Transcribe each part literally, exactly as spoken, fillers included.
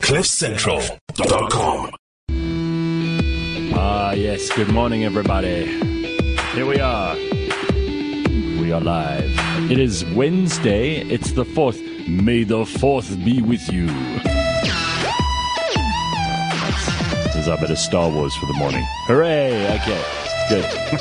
cliff central dot com. Ah, yes. Good morning, everybody. Here we are. We are live. It is Wednesday. It's the fourth. May the fourth be with you. This is our bit of Star Wars for the morning. Hooray! Okay, good.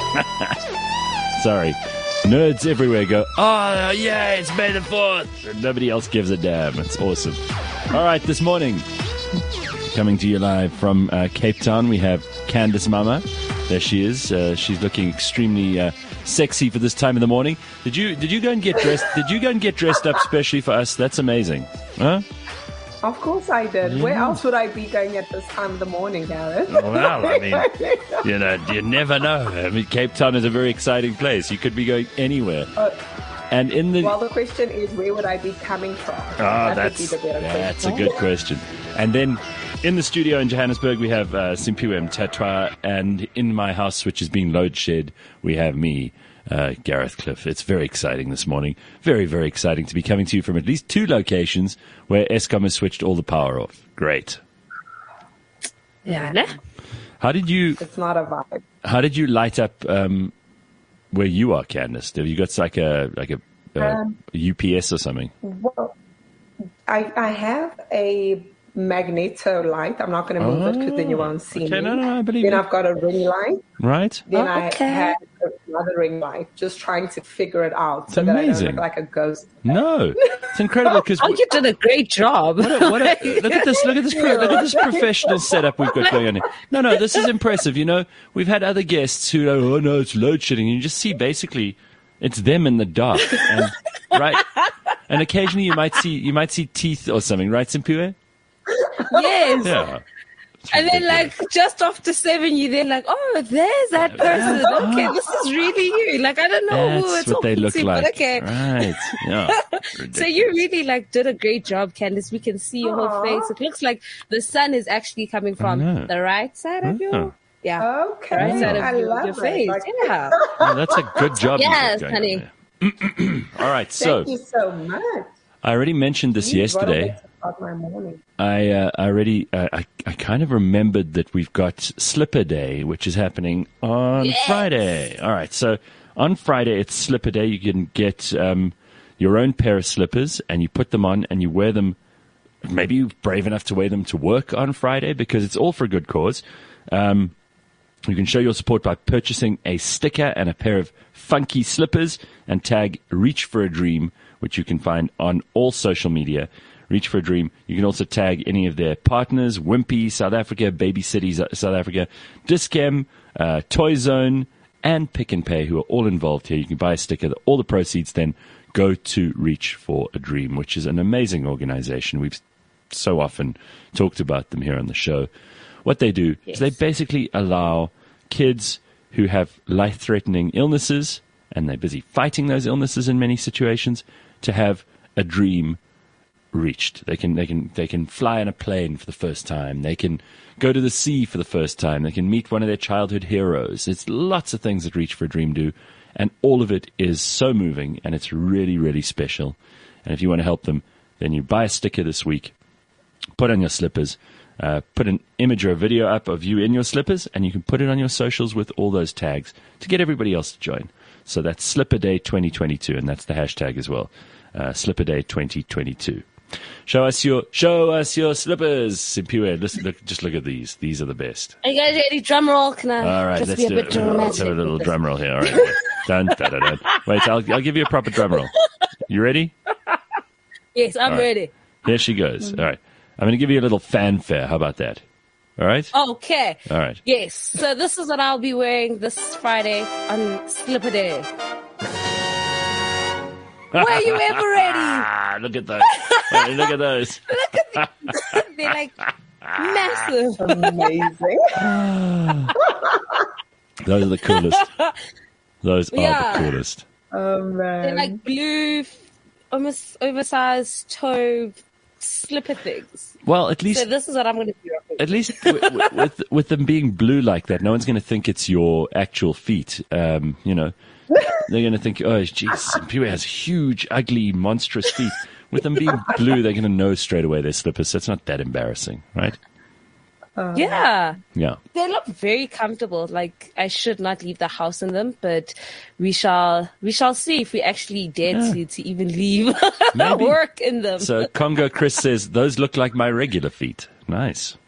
Sorry. Nerds everywhere go, oh, yeah, it's May the fourth. And nobody else gives a damn. It's awesome. All right, this morning, coming to you live from uh, Cape Town, we have Candice Mama. There she is. Uh, she's looking extremely uh, sexy for this time of the morning. Did you did you go and get dressed? Did you go and get dressed up specially for us? That's amazing. Huh? Of course I did. Yeah. Where else would I be going at this time of the morning, Gareth? Well, I mean, you know, you never know. I mean, Cape Town is a very exciting place. You could be going anywhere. Uh, and in the well, the question is, where would I be coming from? Oh, that that's would be the better that's a question. good question. And then in the studio in Johannesburg, we have uh, Simpiwe Mtatwa, and in my house, which is being load shed, we have me, uh, Gareth Cliff. It's very exciting this morning. Very, very exciting to be coming to you from at least two locations where Eskom has switched all the power off. Great. Yeah, ne? How did you? It's not a vibe. How did you light up um, where you are, Candice? Have you got like a like a, uh, Um, a U P S or something? Well, I I have a magneto light. I'm not going to move it because then you won't see Okay, me. no, no, I believe then you. I've got a ring light. Right. Then Oh, okay. I have another ring light. Just trying to figure it out so that I don't Amazing. look like a ghost. No, it's incredible because. Oh, you did a great job. What a, what a, look at this! Look at this! Look at this professional setup we've got going on here. No, no, this is impressive. You know, we've had other guests who go, "Oh no, it's load shedding." You just see basically, it's them in the dark, and, right? And occasionally you might see you might see teeth or something, right, Simpiwe? Yes. Yeah. And then, like, just after seven, you then like, oh, there's that person. Okay, this is really you. Like, I don't know who we're That's what they talking look to, like. but okay. Right? Yeah. So you really like did a great job, Candice. We can see your whole Aw. face. It looks like the sun is actually coming know. from the right side of Oh. you. Yeah. Okay, Right side of I your, love your it. face. Like, Yeah. Oh, that's a good job. you've got Yes, going on honey. there. All right. So Thank you so much. I already mentioned this Geez, what a way yesterday. to start my morning. I uh, I already uh, I I kind of remembered that we've got Slipper Day, which is happening on Yes. Friday. All right, so on Friday it's Slipper Day. You can get um, your own pair of slippers, and you put them on, and you wear them. Maybe you're brave enough to wear them to work on Friday because it's all for a good cause. Um, you can show your support by purchasing a sticker and a pair of funky slippers, and tag Reach for a Dream, which you can find on all social media. Reach for a Dream. You can also tag any of their partners, Wimpy, South Africa, Baby City, South Africa, Discam, uh, Toy Zone, and Pick and Pay, who are all involved here. You can buy a sticker. All the proceeds then go to Reach for a Dream, which is an amazing organization. We've so often talked about them here on the show. What they do Yes. is they basically allow kids who have life-threatening illnesses, and they're busy fighting those illnesses in many situations, to have a dream reached. They can they can they can fly on a plane for the first time. They can go to the sea for the first time. They can meet one of their childhood heroes. It's lots of things that Reach for a Dream do, and all of it is so moving, and it's really, really special. And if you want to help them, then you buy a sticker this week, put on your slippers, uh, put an image or a video up of you in your slippers, and you can put it on your socials with all those tags to get everybody else to join. So that's Slipper Day twenty twenty-two, and that's the hashtag as well. Uh, Slipper Day twenty twenty-two. Show us your show us your slippers, Simpiwe. Listen, look, just look at these. These are the best. Are you guys ready? Drum roll? Can I All right, just let's be a do bit it. dramatic? Let's have a little with this? drum roll here. All right, dun, dun, dun, dun. Wait, I'll I'll give you a proper drum roll. You ready? Yes, I'm All right. ready. Here she goes. All right, I'm going to give you a little fanfare. How about that? All right. Okay. All right. Yes. So this is what I'll be wearing this Friday on Slipper Day. Were you ever ready? Ah, look at those. Wait, look at those. They're like massive. Amazing. Those are the coolest. Those are Yeah. the coolest. Oh man. They're like blue, almost oversized toe slipper things. Well, at least So this is what I'm going to do. At least with, with, with with them being blue like that, no one's going to think it's your actual feet. Um, you know, they're going to think, oh, geez, Simpiwe has huge, ugly, monstrous feet. with them being blue, they're going to know straight away they're slippers. So it's not that embarrassing, right? Yeah. Yeah. They look very comfortable. Like I should not leave the house in them, but we shall we shall see if we actually dare Yeah. to, to even leave Maybe. work in them. So Congo Chris says, those look like my regular feet. Nice.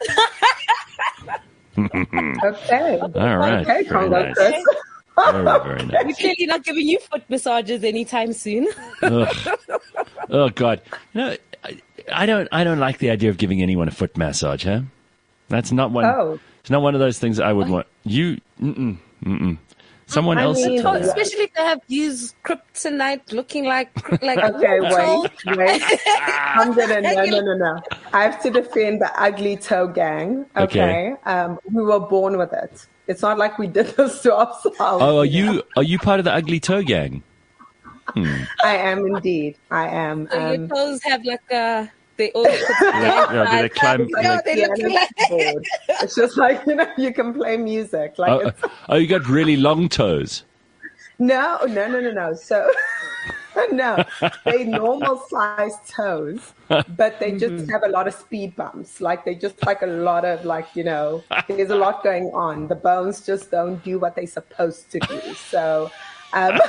Okay. All right. Okay, Very Congo nice. Chris. Very, very We're nice. clearly not giving you foot massages anytime soon. Ugh. Oh God. You know, I, I don't I don't like the idea of giving anyone a foot massage, huh? That's not one Oh. it's not one of those things I would want. You mm-mm, mm-mm. Someone I else mean- Oh, especially if they have used kryptonite looking like like Okay, metal. wait, wait. I'm gonna no, no, no, no. I have to defend the ugly toe gang. Okay, Okay. um, we were born with it. It's not like we did this to ourselves. Oh, are you are you part of the ugly toe gang? I am indeed. I am. So your Um, toes have like a they all put Yeah, yeah, do they climb- No, they look piano like keyboard. It's just like, you know, you can play music. Like, Oh, it's, oh, you got really long toes. no, no, no, no, no. So, no, they normal sized toes, but they just have a lot of speed bumps. Like, they just like a lot of, like, you know, there's a lot going on. The bones just don't do what they're supposed to do. So, um,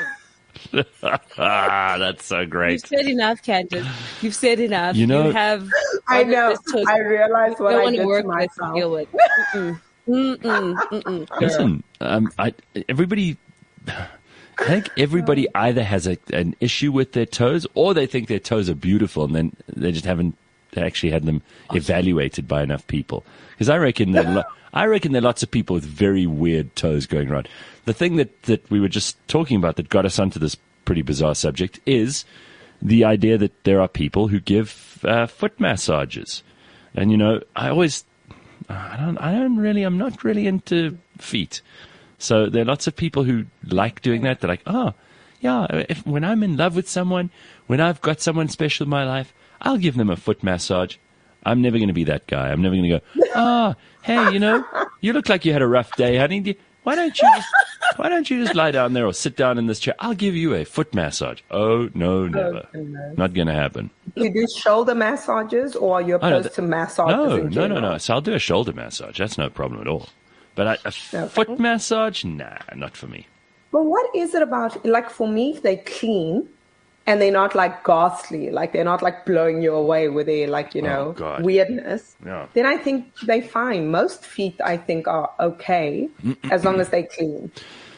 Ah, that's so You've great. said enough, Candace. You've said enough. You know- you have. I know. Toes I realize what don't I want did to work to with myself. deal with. Mm-mm. Mm-mm. Mm-mm. Listen, um, I, everybody, I think everybody either has a, an issue with their toes or they think their toes are beautiful and then they just haven't actually had them evaluated by enough people. Because I reckon that lo- I reckon there are lots of people with very weird toes going around. The thing that, that we were just talking about that got us onto this pretty bizarre subject is the idea that there are people who give uh, foot massages. And, you know, I always, I don't, I don't really, I'm not really into feet. So there are lots of people who like doing that. They're like, oh, yeah, if, when I'm in love with someone, when I've got someone special in my life, I'll give them a foot massage. I'm never going to be that guy. I'm never going to go, oh, hey, you know, you look like you had a rough day, honey. Do- Why don't you just, why don't you just lie down there or sit down in this chair? I'll give you a foot massage. Oh, no, never. goodness. Not going to happen. You do shoulder massages, or are you Oh, no, opposed th- to massages No, in no, general? no, no. So I'll do a shoulder massage. That's no problem at all. But I, a foot massage, nah, not for me. But what is it about, like for me, if they clean and they're not like ghastly, like they're not like blowing you away with their like, you know, God. weirdness, Yeah. then I think they're fine. Most feet, I think, are okay as long as they clean.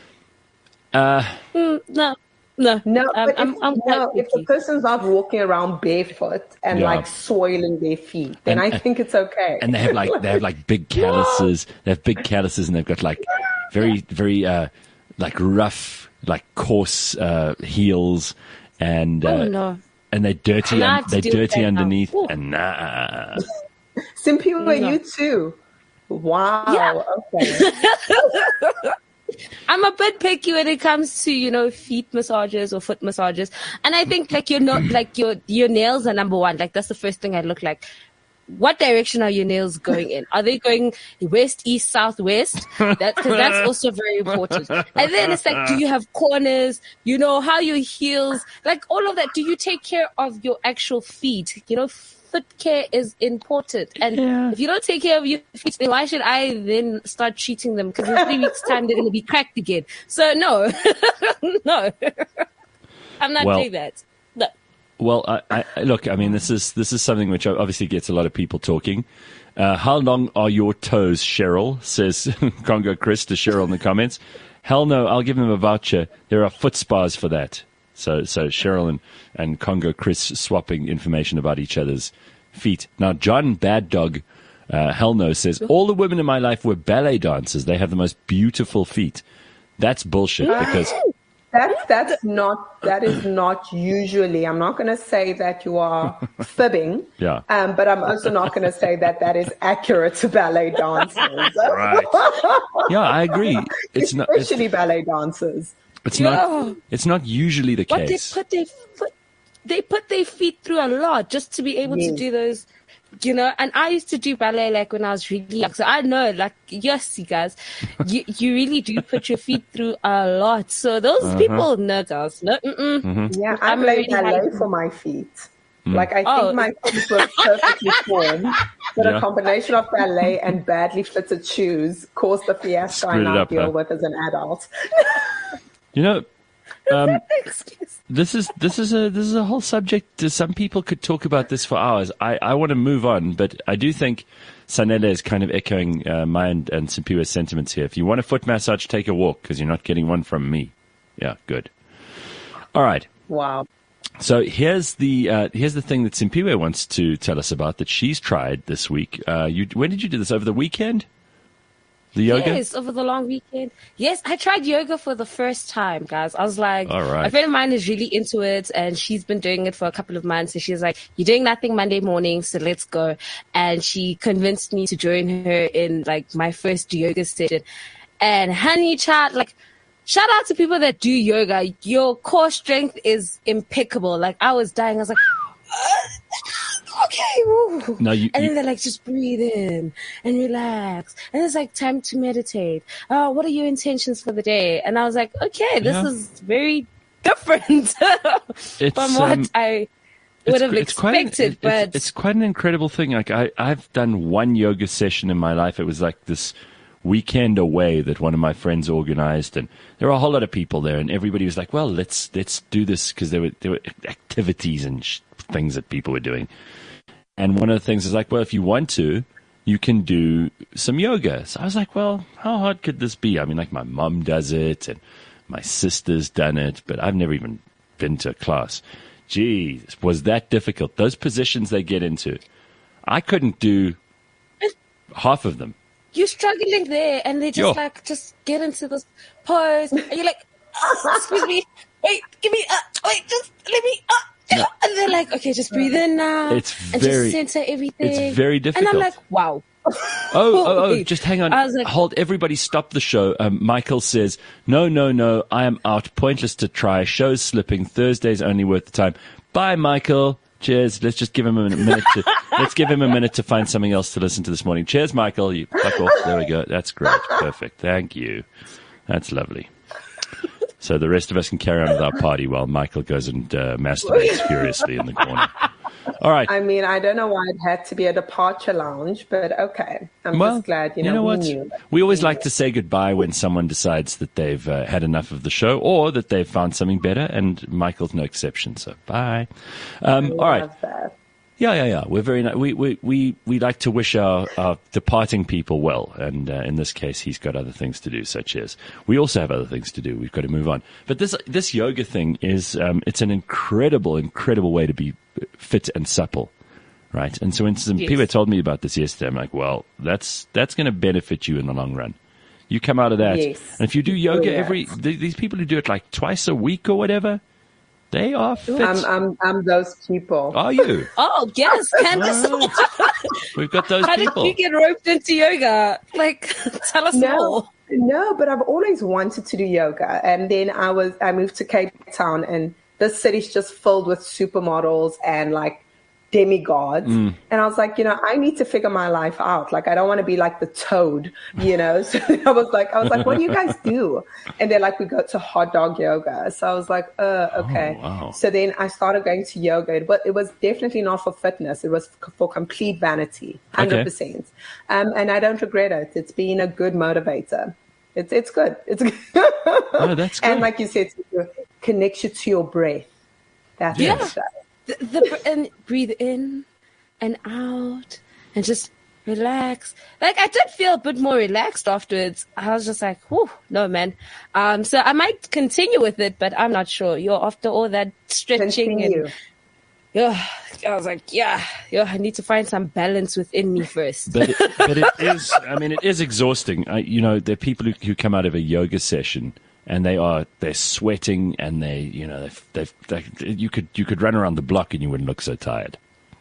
Uh, Mm, no, no, No, I'm, but I'm, if, I'm no, quite if the picky. person's not walking around barefoot and Yeah. like soiling their feet, then And- I think it's okay. and they have like they have like big calluses. They have big calluses, and they've got like very very uh, like rough, like coarse uh, heels, and uh, Oh, no. and they're dirty. Now I Un- have to they're deal with dirty that now. underneath, Ooh. and nah. Simply were No. you too. Wow. Yeah. Okay. I'm a bit picky when it comes to, you know, feet massages or foot massages. And I think like your no, like your your nails are number one. Like that's the first thing I look like. What direction are your nails going in? Are they going west, east, south, west? That because that's also very important. And then it's like, do you have corners? You know, how your heels, like all of that. Do you take care of your actual feet? You know, foot care is important. And Yeah. if you don't take care of your feet, then why should I then start treating them? Because in three weeks' time they're going to be cracked again. So no, no, I'm not Well- doing that. No. Well, I, I, look, I mean, this is this is something which obviously gets a lot of people talking. Uh, how long are your toes, Cheryl? Says Congo Chris to Cheryl in the comments. Hell no, I'll give them a voucher. There are foot spas for that. So, so Cheryl and, and Congo Chris swapping information about each other's feet. Now, John Bad Dog, uh, hell no, says all the women in my life were ballet dancers. They have the most beautiful feet. That's bullshit because. That's that's not that is not usually. I'm not going to say that you are fibbing. Yeah. Um, but I'm also not going to say that that is accurate to ballet dancers. Right. Yeah, I agree. It's not. It's, Especially ballet dancers. it's not. Yeah. It's not usually the But they case. put their foot, they put their feet through a lot just to be able to Yes. do those, you know. And I used to do ballet like when I was really young, so I know, like, yes, you guys, you you really do put your feet through a lot. So those Uh-huh. people, no, girls, no, mm-mm. Yeah, I I'm play already ballet having- for my feet. Like, I think Oh. my feet were perfectly formed, but Yeah. a combination of ballet and badly fitted shoes caused the fiasco I Screwed it now up, deal huh? with as an adult. You know, um, Excuse. this is this is a this is a whole subject. Some people could talk about this for hours. I, I want to move on, but I do think Sanele is kind of echoing uh, my and, and Simpiwe's sentiments here. If you want a foot massage, take a walk because you're not getting one from me. Yeah, good. All right. Wow. So here's the uh, here's the thing that Simpiwe wants to tell us about that she's tried this week. Uh, you when did you do this? Over the weekend? The yoga? Yes, over the long weekend. Yes, I tried yoga for the first time, guys. I was like, All right. a friend of mine is really into it, and she's been doing it for a couple of months. And she's like, "You're doing nothing Monday morning, so let's go." And she convinced me to join her in like my first yoga session. And honey, child, like, shout out to people that do yoga. Your core strength is impeccable. Like, I was dying. I was like, okay. Woo. No, you- and you- then they're like, just breathe in and relax. And it's like time to meditate. Oh, what are your intentions for the day? And I was like, okay, this Yeah. is very different It's, from what um, I would have qu- quite an- expected. it- but it's, it's quite an incredible thing. Like I, I've done one yoga session in my life. It was like this weekend away that one of my friends organized, and there were a whole lot of people there, and everybody was like, "Well, let's let's do this," because there were there were activities and sh- things that people were doing. And one of the things is like, well, if you want to, you can do some yoga. So I was like, well, how hard could this be? I mean, like my mum does it, and my sister's done it, but I've never even been to a class. Geez, was that difficult? Those positions they get into, I couldn't do half of them. you're struggling there, and they just Yo. like, just get into this pose, and you're like, oh, excuse me, wait, give me, uh, wait, just let me, uh, No. and they're like, okay, just breathe in now, It's and very- just center everything. it's very And difficult. I'm like, wow. Oh, oh, oh, Wait. just hang on. I was like- Hold, everybody stop the show. Um, Michael says, no, no, no, I am out. Pointless to try. Show's slipping. Thursday's only worth the time. Bye, Michael. Cheers. Let's just give him a minute to, let's give him a minute to find something else to listen to this morning. Cheers, Michael. You fuck off. There we go. That's great. Perfect. Thank you. That's lovely. So the rest of us can carry on with our party while Michael goes and uh, masturbates furiously in the corner. All right. I mean, I don't know why it had to be a departure lounge, but okay. I'm Well, just glad, you know, we what? knew. We always like to say goodbye when someone decides that they've uh, had enough of the show or that they've found something better, and Michael's no exception. So bye. Um, all right. Love that. Yeah, yeah, yeah. We're very ni- we we we we like to wish our, our departing people well, and uh, in this case, he's got other things to do. So cheers. We also have other things to do. We've got to move on. But this this yoga thing is um, it's an incredible, incredible way to be fit and supple. Right, and so when some Yes. people told me about this yesterday, I'm like, well, that's that's going to benefit you in the long run. You come out of that, Yes. and if you do yoga Yes. every, th- these people who do it like twice a week or whatever, they are fit. I'm, I'm, I'm those people. Are you? Oh, yes, Candace. All right. We've got those How people. did you get roped into yoga? Like, tell us No, more. no, but I've always wanted to do yoga. And then I was, I moved to Cape Town, and this city's just filled with supermodels and like demigods. Mm. And I was like, you know, I need to figure my life out. Like, I don't want to be like the toad, you know? So I was like, I was like, what do you guys do? And they're like, we go to hot dog yoga. So I was like, uh, okay. Oh, wow. So then I started going to yoga. It was, it was definitely not for fitness. It was for complete vanity, one hundred percent. Um, and I don't regret it. It's been a good motivator. It's it's good. It's good. Oh, that's good. And like you said, it connects you to your breath. That's Yeah. what it does. The, the, br- and breathe in and out and just relax. Like, I did feel a bit more relaxed afterwards. I was just like, whew, no, man. Um, so I might continue with it, but I'm not sure. You're after all that stretching Continue. and yeah, I was like, yeah, yeah, I need to find some balance within me first. But it, but it is. I mean, it is exhausting. I, you know, there are people who, who come out of a yoga session and they are they're sweating and they, you know, they've, they've, they you could you could run around the block and you wouldn't look so tired.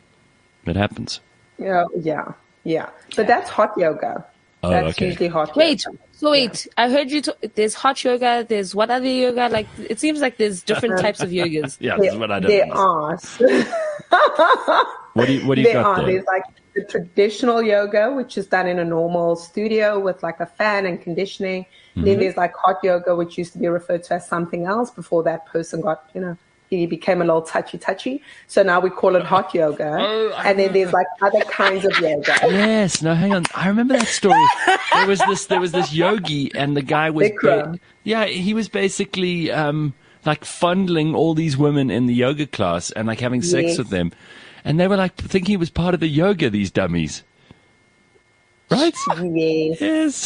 It happens. Yeah, yeah, yeah. But that's hot yoga. Oh, That's okay. usually hot Wait, yoga. so wait, I heard you. T- there's hot yoga. There's what other yoga? Like, it seems like there's different types of yogas. Yeah, this is There, what I don't. there understand. are. What do you what do you There got are. there? There's like the traditional yoga, which is done in a normal studio with like a fan and conditioning. Mm-hmm. Then there's like hot yoga, which used to be referred to as something else before that person got, you know, he became a little touchy touchy. So now we call it hot yoga. Oh, and then there's like other kinds of yoga. Yes. No, hang on. I remember that story. There was this. There was this yogi, and the guy was. Ba- yeah, he was basically um, like fondling all these women in the yoga class and like having sex yes. with them, and they were like thinking he was part of the yoga. These dummies. Right? Yes. Yes.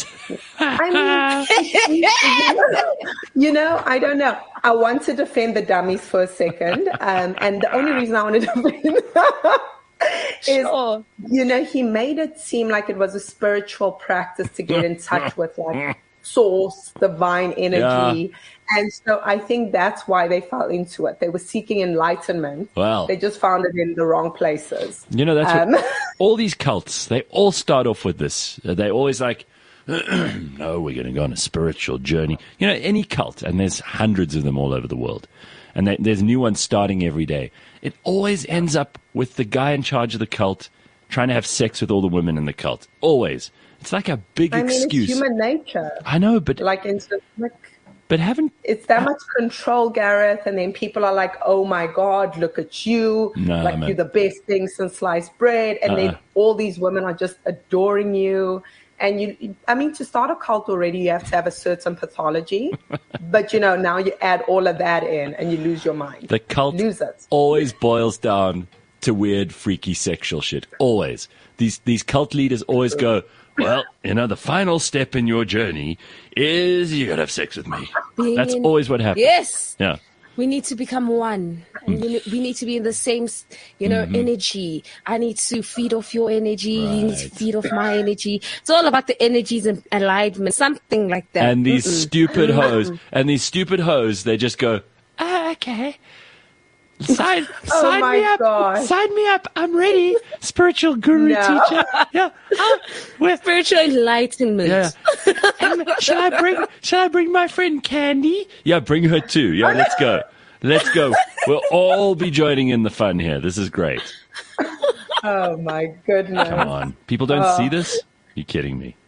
I mean, you know, I don't know. I want to defend the dummies for a second. Um, and the only reason I want to defend them is, sure. you know, he made it seem like it was a spiritual practice to get in touch with like source, divine energy. Yeah. And so I think that's why they fell into it. They were seeking enlightenment. Well, they just found it in the wrong places. You know, that's um, what, all these cults, they all start off with this. They always like, no, we're going to go on a spiritual journey. You know, any cult, and there's hundreds of them all over the world. And they, there's new ones starting every day. It always ends up with the guy in charge of the cult trying to have sex with all the women in the cult. Always. It's like a big I mean, excuse. It's human nature. I know, but... Like, it's like... But haven't it's that much control, Gareth, and then people are like, "Oh my God, look at you! No, like man. You're the best thing since sliced bread." And uh-uh. then all these women are just adoring you. And you, I mean, to start a cult already, you have to have a certain pathology. But you know, now you add all of that in, and you lose your mind. The cult lose it. always boils down to weird, freaky, sexual shit. Always. These these cult leaders always go, well, you know, the final step in your journey is you gotta have sex with me. Being That's in, always what happens. Yes. Yeah. We need to become one. Mm. We, need, we need to be in the same, you know, mm-hmm. energy. I need to feed off your energy. Right. You need to feed off my energy. It's all about the energies and alignment, something like that. And these Mm-mm. stupid hoes, and these stupid hoes, they just go, ah, okay. Sign, oh sign my me up. gosh. Sign me up. I'm ready. Spiritual guru no. teacher. Yeah. Oh, spiritual enlightenment. Yeah. And shall I bring? Shall I bring my friend Candy? Yeah, bring her too. Yeah, let's go. Let's go. We'll all be joining in the fun here. This is great. Oh my goodness. Come on, people don't oh. see this. You're kidding me.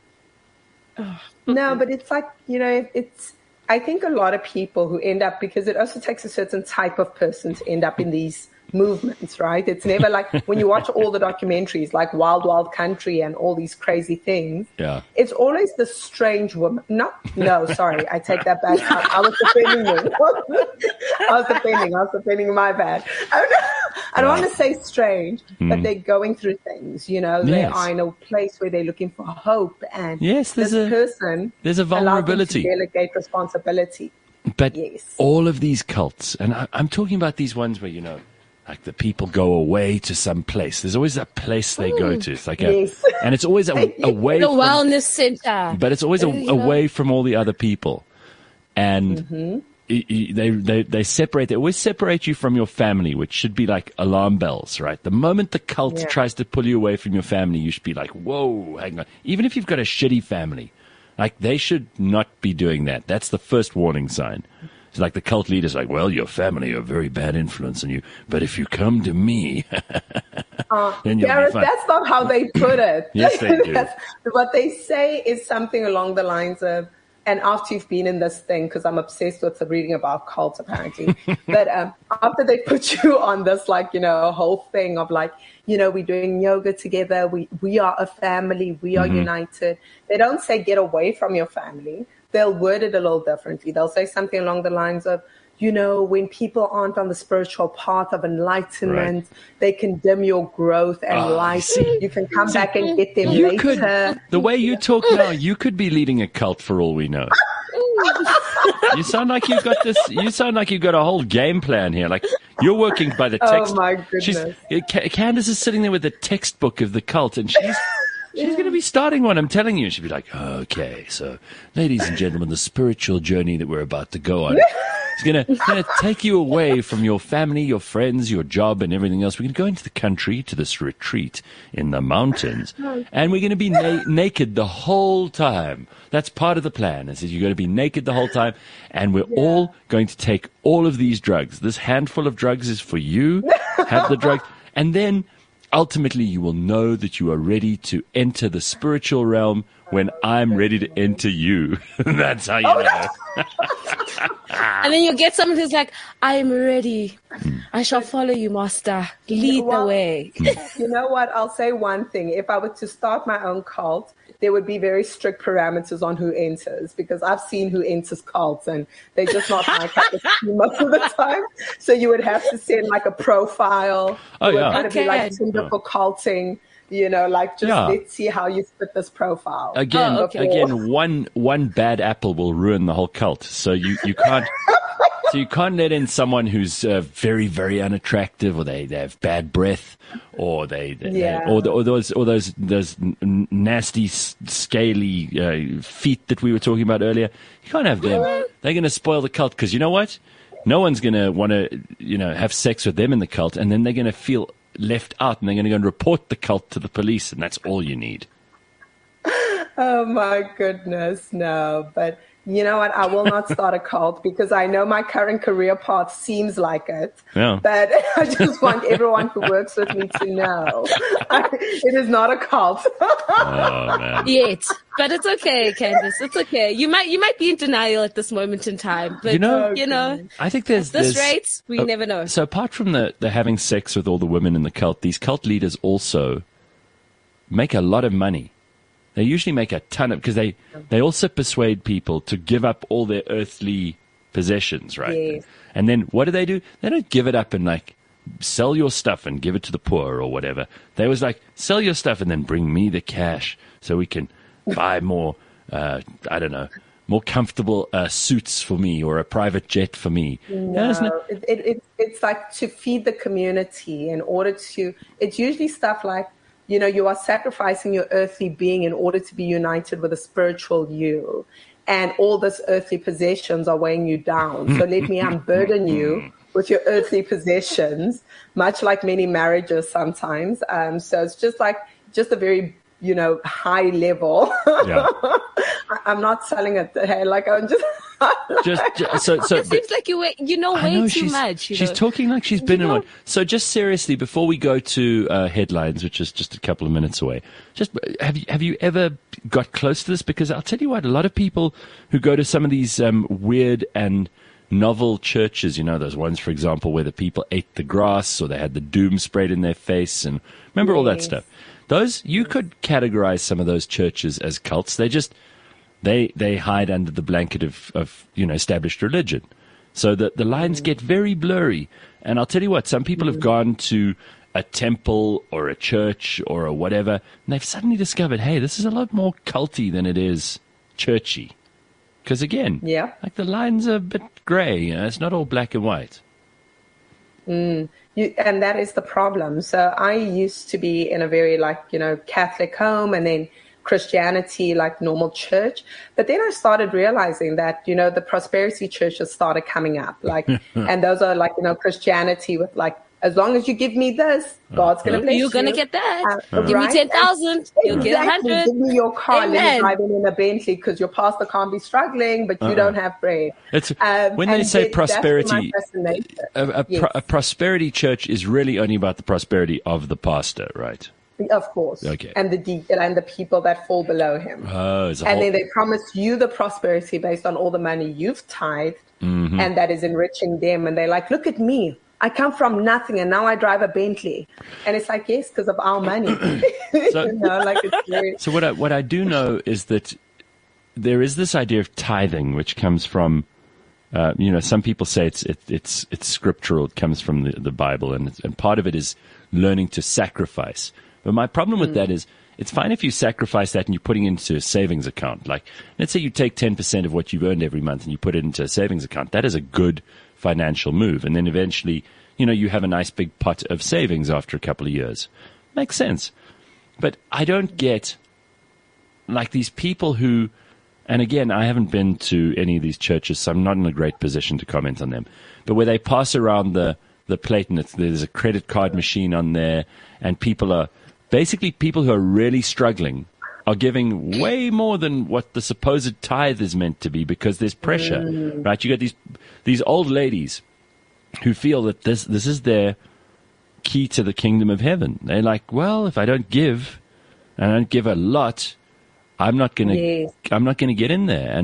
No, but it's like, you know, it's. I think a lot of people who end up, because it also takes a certain type of person to end up in these movements, right? It's never like when you watch all the documentaries like Wild Wild Country and all these crazy things. Yeah. It's always the strange woman. No, no, sorry. I take that back. I, I was defending you. I was defending. I was defending my bad. I don't, I don't yeah. want to say strange, mm. but they're going through things, you know. Yes. They are in a place where they're looking for hope, and yes, there's this a, person there's a vulnerability. To delegate responsibility. But yes. all of these cults, and I, I'm talking about these ones where, you know, like the people go away to some place. There's always a place they mm. go to. It's like a, yes. and it's always a, away the from, wellness center. But it's always a, away from all the other people, and mm-hmm. it, it, they they they separate. They always separate you from your family, which should be like alarm bells, right? The moment the cult yeah. tries to pull you away from your family, you should be like, "Whoa, hang on!" Even if you've got a shitty family, like they should not be doing that. That's the first warning sign. It's like the cult leader's like, well, your family are a very bad influence on you, but if you come to me, uh, then you'll Gareth, be fine. That's not how they put it. Yes, they do. What they say is something along the lines of, and after you've been in this thing, because I'm obsessed with reading about cults apparently, but um, after they put you on this, like, you know, whole thing of like, you know, we're doing yoga together, we, we are a family, we are mm-hmm. united. They don't say get away from your family. They'll word it a little differently. They'll say something along the lines of, you know, when people aren't on the spiritual path of enlightenment, right. they can dim your growth and oh, light. See, you can come see, back and get them you later. Could, the way you talk now, you could be leading a cult for all we know. You sound like you've got this. You sound like you've got a whole game plan here. Like you're working by the text. Oh my goodness! She's, Candace is sitting there with the textbook of the cult, and she's. She's going to be starting one, I'm telling you. She'll be like, okay, so ladies and gentlemen, the spiritual journey that we're about to go on is going to, going to take you away from your family, your friends, your job, and everything else. We're going to go into the country to this retreat in the mountains, and we're going to be na- naked the whole time. That's part of the plan. Is that you're going to be naked the whole time, and we're yeah. all going to take all of these drugs. This handful of drugs is for you. Have the drugs, and then ultimately, you will know that you are ready to enter the spiritual realm when I'm ready to enter you. That's how you know. And then you get someone who's like, I am ready. I shall follow you, master. Lead Well, the way. You know what? I'll say one thing. If I were to start my own cult, there would be very strict parameters on who enters, because I've seen who enters cults and they're just not my cup of tea most of the time. So you would have to send like a profile. Oh, It would yeah. kind of be like Okay. Tinder for culting, you know, like just Yeah. let's see how you fit this profile. Again, Oh, okay. again, one one bad apple will ruin the whole cult. So you, you can't so you can't let in someone who's uh, very very unattractive, or they, they have bad breath, or they, they Yeah. they- or, the, or those or those those n- nasty s- scaly uh, feet that we were talking about earlier. You can't have them. They're going to spoil the cult, because you know what? No one's going to want to you know have sex with them in the cult, and then they're going to feel left out, and they're going to go and report the cult to the police, and that's all you need. Oh my goodness, no. But you know what? I will not start a cult because I know my current career path seems like it. Yeah. But I just want everyone who works with me to know it is not a cult. Oh man. Yet. But it's okay, Candice. It's okay. You might you might be in denial at this moment in time. But You know- you know, I think there's this there's, rate, we uh, never know. So apart from the, the having sex with all the women in the cult, these cult leaders also make a lot of money. They usually make a ton of, because they, they also persuade people to give up all their earthly possessions, right? Yes. And then what do they do? They don't give it up and like sell your stuff and give it to the poor or whatever. They was like, sell your stuff and then bring me the cash so we can buy more, uh, I don't know, more comfortable uh, suits for me, or a private jet for me. Yeah, isn't it? No, it, it, it, it's like to feed the community in order to, it's usually stuff like, you know, you are sacrificing your earthly being in order to be united with a spiritual you. And all these earthly possessions are weighing you down. So let me unburden you with your earthly possessions, much like many marriages sometimes. Um, so it's just like, just a very, you know, high level. Yeah. I- I'm not selling it. Hey, like I'm just... Just, just so, so It seems like you, way, you know I way know, too she's, much. You she's know? talking like she's been You in know- one. So just seriously, before we go to uh, headlines, which is just a couple of minutes away, just have you have you ever got close to this? Because I'll tell you what, a lot of people who go to some of these um, weird and novel churches, you know, those ones, for example, where the people ate the grass or they had the doom sprayed in their face, and remember all that Yes. stuff. Those you could categorize some of those churches as cults. They just they they hide under the blanket of, of you know established religion. So the the lines get very blurry. And I'll tell you what, some people have gone to a temple or a church or a whatever, and they've suddenly discovered, hey, this is a lot more culty than it is churchy. Because again, Yeah. like the lines are a bit grey. You know, it's not all black and white. You, and that is the problem. So I used to be in a very like, you know, Catholic home, and then Christianity, like normal church. But then I started realizing that, you know, the prosperity churches started coming up, like, and those are like, you know, Christianity with like, as long as you give me this, God's going to bless you. You're gonna get that. Uh, Give me right? ten thousand. You'll get a Exactly. hundred. Give me your car. Let me Amen. drive in in a Bentley because your pastor can't be struggling, but you don't have bread. It's Um, when they and say that- that's my prosperity. fascination. A, a, Yes. pro, a prosperity church is really only about the prosperity of the pastor, right? Of course. Okay. And the de- and the people that fall below him. Oh, it's a And whole, then they promise you the prosperity based on all the money you've tithed, Mm-hmm. and that is enriching them. And they're like, look at me. I come from nothing, and now I drive a Bentley. And it's like, yes, because of our money. So- you know, like it's very... So what I, what I do know is that there is this idea of tithing, which comes from, uh, you know, some people say it's it, it's it's scriptural. It comes from the, the Bible, and it's, and part of it is learning to sacrifice. But my problem with that is, it's fine if you sacrifice that and you're putting it into a savings account. Like, let's say you take ten percent of what you've earned every month and you put it into a savings account. That is a good financial move. And then eventually, you know, you have a nice big pot of savings after a couple of years. Makes sense. But I don't get, like, these people who, and again, I haven't been to any of these churches, so I'm not in a great position to comment on them, but where they pass around the, the plate and it's, there's a credit card machine on there, and people are, basically people who are really struggling are giving way more than what the supposed tithe is meant to be because there's pressure, Mm. right? You got these, these old ladies who feel that this, this is their key to the kingdom of heaven. They're like, well, if I don't give, and I don't give a lot, I'm not gonna, Yes. I'm not gonna get in there. And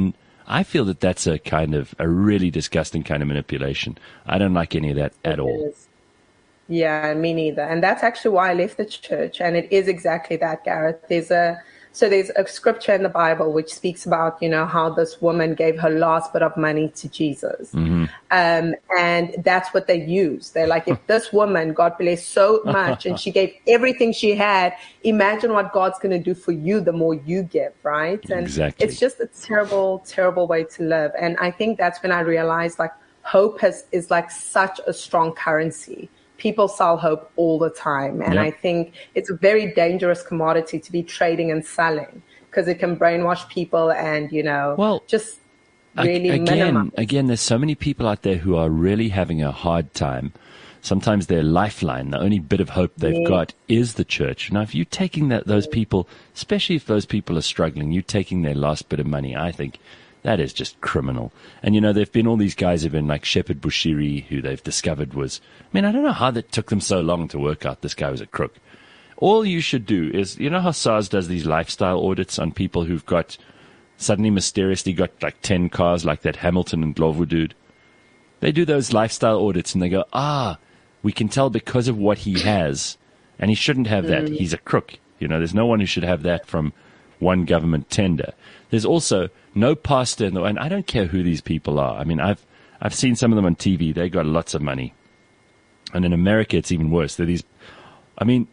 I feel that that's a kind of a really disgusting kind of manipulation. I don't like any of that at all. Is. Yeah, me neither. And that's actually why I left the church. And it is exactly that, Gareth. There's a so there's a scripture in the Bible which speaks about, you know, how this woman gave her last bit of money to Jesus. Mm-hmm. Um, and that's what they use. They're like, if this woman, God bless so much, and she gave everything she had, imagine what God's going to do for you the more you give, right? And exactly. It's just a terrible, terrible way to live. And I think that's when I realized, like, hope has, is like such a strong currency. People sell hope all the time. And yep. I think it's a very dangerous commodity to be trading and selling because it can brainwash people and, you know, well, just really again, minimize. Again, there's so many people out there who are really having a hard time. Sometimes their lifeline, the only bit of hope they've yeah. got is the church. Now, if you're taking that, those people, especially if those people are struggling, you're taking their last bit of money, I think that is just criminal. And, you know, there've been all these guys who've been like Shepherd Bushiri, who they've discovered was, I mean, I don't know how that took them so long to work out this guy was a crook. All you should do is, you know how SARS does these lifestyle audits on people who've got, suddenly mysteriously got like ten cars like that Hamilton and Glovo dude? They do those lifestyle audits and they go, ah, we can tell because of what he has, and he shouldn't have that. Mm. He's a crook. You know, there's no one who should have that from one government tender. There's also no pastor in the, and I don't care who these people are. I mean, I've I've seen some of them on T V. They got lots of money, and in America, it's even worse. They're these, I mean,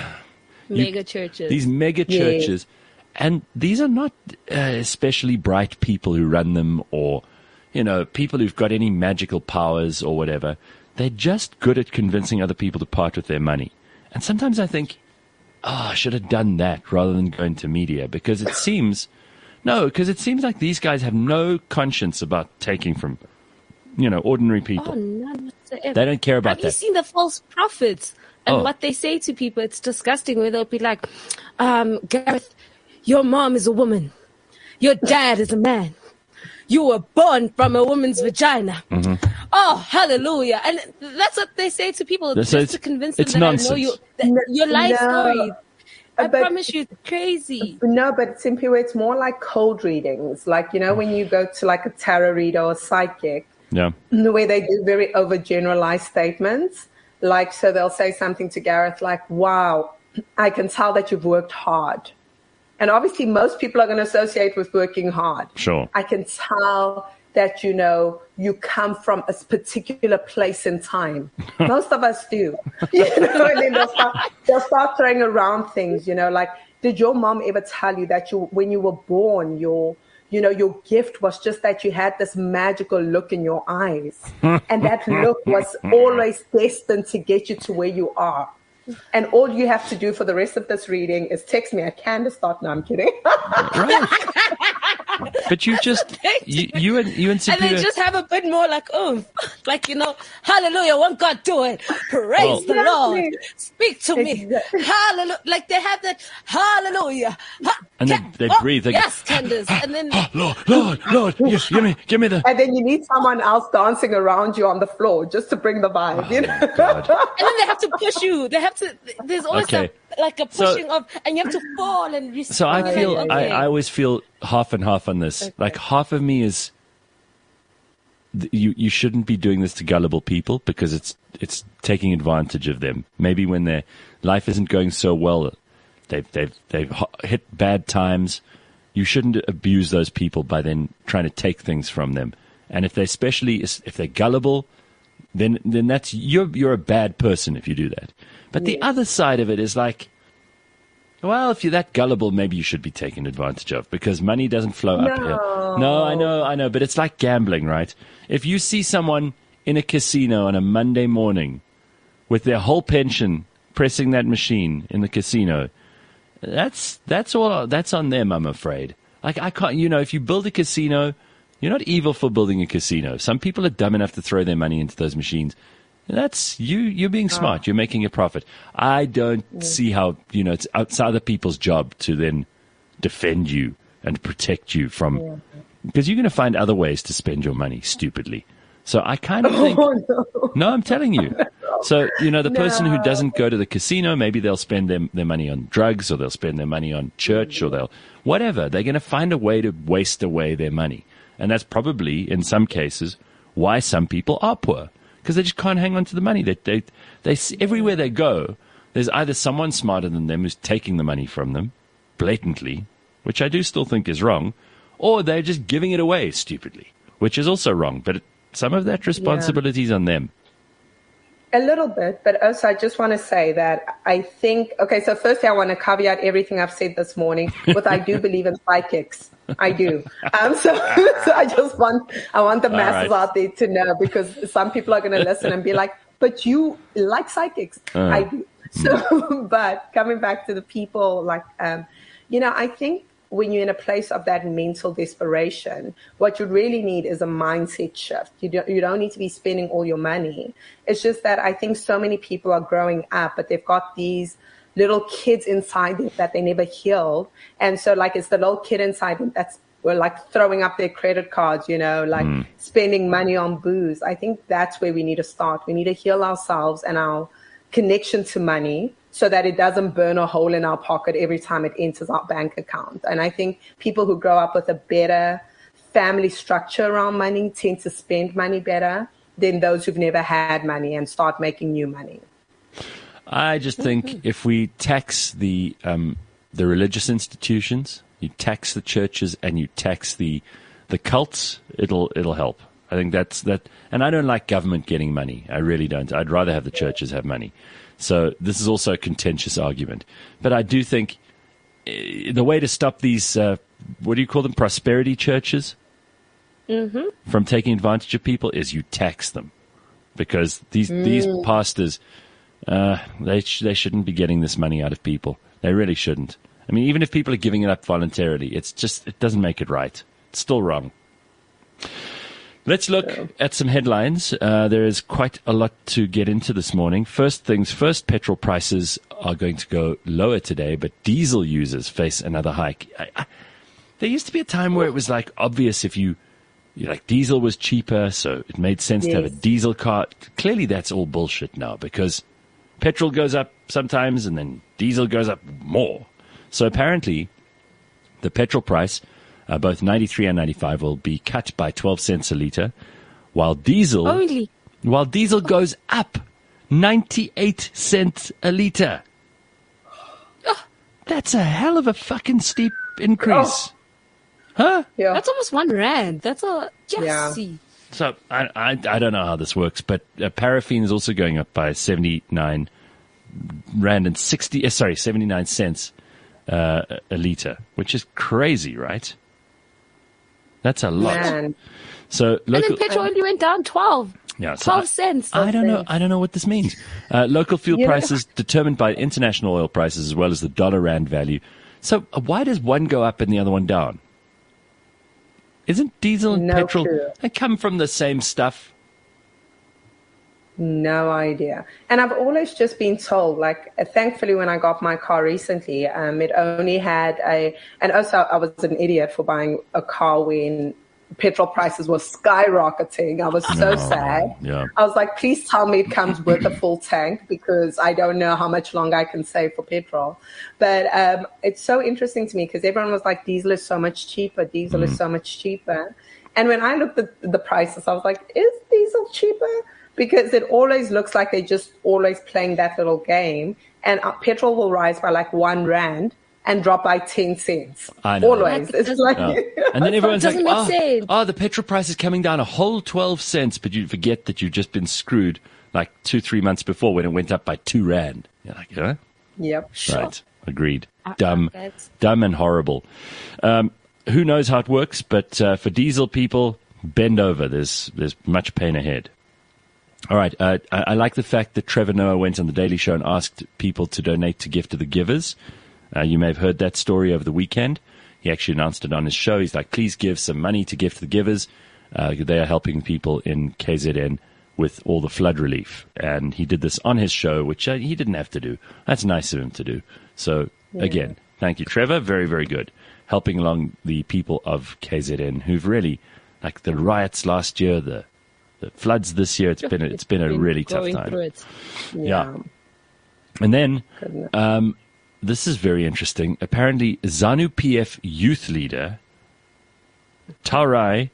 mega you, churches. These mega churches, yeah. And these are not uh, especially bright people who run them, or you know, people who've got any magical powers or whatever. They're just good at convincing other people to part with their money. And sometimes I think, oh, I should have done that rather than going to media, because it seems. No, because it seems like these guys have no conscience about taking from, you know, ordinary people. Oh, none whatsoever. They don't care about Have that. you seen the false prophets and Oh. what they say to people? It's disgusting. Where they'll be like, um, Gareth, your mom is a woman. Your dad is a man. You were born from a woman's vagina. Mm-hmm. Oh, hallelujah. And that's what they say to people, So just it's- to convince them it's that nonsense. I know you, that your life No. story. I But- promise you, it's crazy. No, but simply it's more like cold readings. Like, you know, when you go to like a tarot reader or a psychic, Yeah. the way they do very overgeneralized statements. Like, so they'll say something to Gareth like, wow, I can tell that you've worked hard. And obviously most people are going to associate with working hard. Sure. I can tell that, you know, you come from a particular place in time. Most of us do. You know, and then they'll start, they'll start throwing around things, you know, like, did your mom ever tell you that you, when you were born, your, you know, your gift was just that you had this magical look in your eyes. And that look was always destined to get you to where you are. And all you have to do for the rest of this reading is text me at Candace. No, I'm kidding. Right. But you just, you, you and you and And Superior, they just have a bit more like, oh, like, you know, hallelujah, won't God do it? Praise Oh. the Lord. Exactly. Speak to me. Exactly. Hallelujah. Like they have that, hallelujah. Ha- And they- ca- they oh, breathe, they go, yes, tenders. And then, oh, Lord, Lord, Lord, yes, give me, give me the. And then you need someone else dancing around you on the floor just to bring the vibe, you know? Oh, God. and then they have to push you. They have to, there's always Okay. a, like a So- pushing of, and you have to fall and respond. So I feel, Like, I, okay. I always feel half and half on this. Like half of me is, th- you you shouldn't be doing this to gullible people because it's it's taking advantage of them. Maybe when their life isn't going so well, they've they've they've ho- hit bad times. You shouldn't abuse those people by then trying to take things from them. And if they especially if they're gullible, then then that's you're you're a bad person if you do that. But the other side of it is like, well, if you're that gullible, maybe you should be taken advantage of because money doesn't flow up here. No, I know, I know, but it's like gambling, right? If you see someone in a casino on a Monday morning with their whole pension pressing that machine in the casino, that's that's all that's on them, I'm afraid. Like I can't, you know, if you build a casino, you're not evil for building a casino. Some people are dumb enough to throw their money into those machines. That's you. You're being smart. You're making a profit. I don't see how, you know, it's outside other people's job to then defend you and protect you from, because you're going to find other ways to spend your money stupidly. So I kind of think, Oh, no. no, I'm telling you. So, you know, the person who doesn't go to the casino, maybe they'll spend their, their money on drugs or they'll spend their money on church or they'll, whatever. They're going to find a way to waste away their money. And that's probably, in some cases, why some people are poor. Because they just can't hang on to the money. They, they, they, everywhere they go, there's either someone smarter than them who's taking the money from them, blatantly, which I do still think is wrong, or they're just giving it away stupidly, which is also wrong. But it, some of that responsibility is on them. A little bit, but also I just want to say that I think, okay, so firstly, I want to caveat everything I've said this morning with I do believe in psychics. I do. Um, so, so I just want, I want the masses right. out there to know, because some people are going to listen and be like, but you like psychics. Uh, I do. So, mm. But coming back to the people, like, um, you know, I think when you're in a place of that mental desperation, what you really need is a mindset shift. You don't, you don't need to be spending all your money. It's just that I think so many people are growing up, but they've got these little kids inside them that they never healed. And so like, it's the little kid inside them that's, we're like throwing up their credit cards, you know, like mm. spending money on booze. I think that's where we need to start. We need to heal ourselves and our connection to money, so that it doesn't burn a hole in our pocket every time it enters our bank account. And I think people who grow up with a better family structure around money tend to spend money better than those who've never had money and start making new money. I just think mm-hmm. if we tax the um, the religious institutions, you tax the churches, and you tax the the cults, it'll it'll help. I think that's that. And I don't like government getting money. I really don't. I'd rather have the churches have money. So this is also a contentious argument. But I do think uh, the way to stop these, uh, what do you call them, prosperity churches, mm-hmm. from taking advantage of people is you tax them. Because these mm. these pastors, uh, they sh- they shouldn't be getting this money out of people. They really shouldn't. I mean, even if people are giving it up voluntarily, it's just, it doesn't make it right. It's still wrong. Let's look at some headlines. Uh, there is quite a lot to get into this morning. First things first, petrol prices are going to go lower today, but diesel users face another hike. I, I, there used to be a time where it was like obvious if you, you like diesel was cheaper, so it made sense yes. to have a diesel car. Clearly that's all bullshit now, because petrol goes up sometimes and then diesel goes up more. So apparently the petrol price, Uh, both ninety-three and ninety-five, will be cut by twelve cents a litre, while diesel Only. while diesel goes up ninety-eight cents a litre. Oh, that's a hell of a fucking steep increase. Oh. Huh? Yeah. That's almost one rand. That's a yes. Yeah. So I, I I don't know how this works, but uh, paraffin is also going up by seventy-nine rand and sixty. Uh, sorry, seventy-nine cents uh, a litre, which is crazy, right? That's a lot. Man. So local, and then petrol only went down twelve. Yeah, so twelve I, cents. I don't know. I don't know what this means. Uh, local fuel yeah. prices determined by international oil prices as well as the dollar rand value. So uh, why does one go up and the other one down? Isn't diesel and no petrol, clue. they come from the same stuff? No idea. And I've always just been told, like, uh, thankfully when I got my car recently, um, it only had a, and also I was an idiot for buying a car when petrol prices were skyrocketing. I was so oh, sad. Yeah. I was like, please tell me it comes with a full tank, because I don't know how much longer I can save for petrol. But um, it's so interesting to me because everyone was like, diesel is so much cheaper. Diesel mm. is so much cheaper. And when I looked at the prices, I was like, is diesel cheaper? Because it always looks like they're just always playing that little game. And uh, petrol will rise by like one rand and drop by ten cents. I know. Always. It's like, no. And then everyone's like, oh, oh, the petrol price is coming down a whole twelve cents. But you forget that you've just been screwed like two, three months before when it went up by two rand. You're like, huh? Yep. Sure. Right. Agreed. Dumb, dumb and horrible. Um, who knows how it works? But uh, for diesel people, bend over. There's, there's much pain ahead. All right. Uh, I, I like the fact that Trevor Noah went on the Daily Show and asked people to donate to Gift to the Givers. Uh, you may have heard that story over the weekend. He actually announced it on his show. He's like, please give some money to Gift to the Givers. Uh, they are helping people in K Z N with all the flood relief. And he did this on his show, which uh, he didn't have to do. That's nice of him to do. So, yeah. Again, thank you, Trevor. Very, very good. Helping along the people of K Z N who've really, like the riots last year, the The floods this year, it's been a, it's been a really tough time. Yeah. yeah. And then, um, this is very interesting. Apparently, ZANU P F youth leader Taurai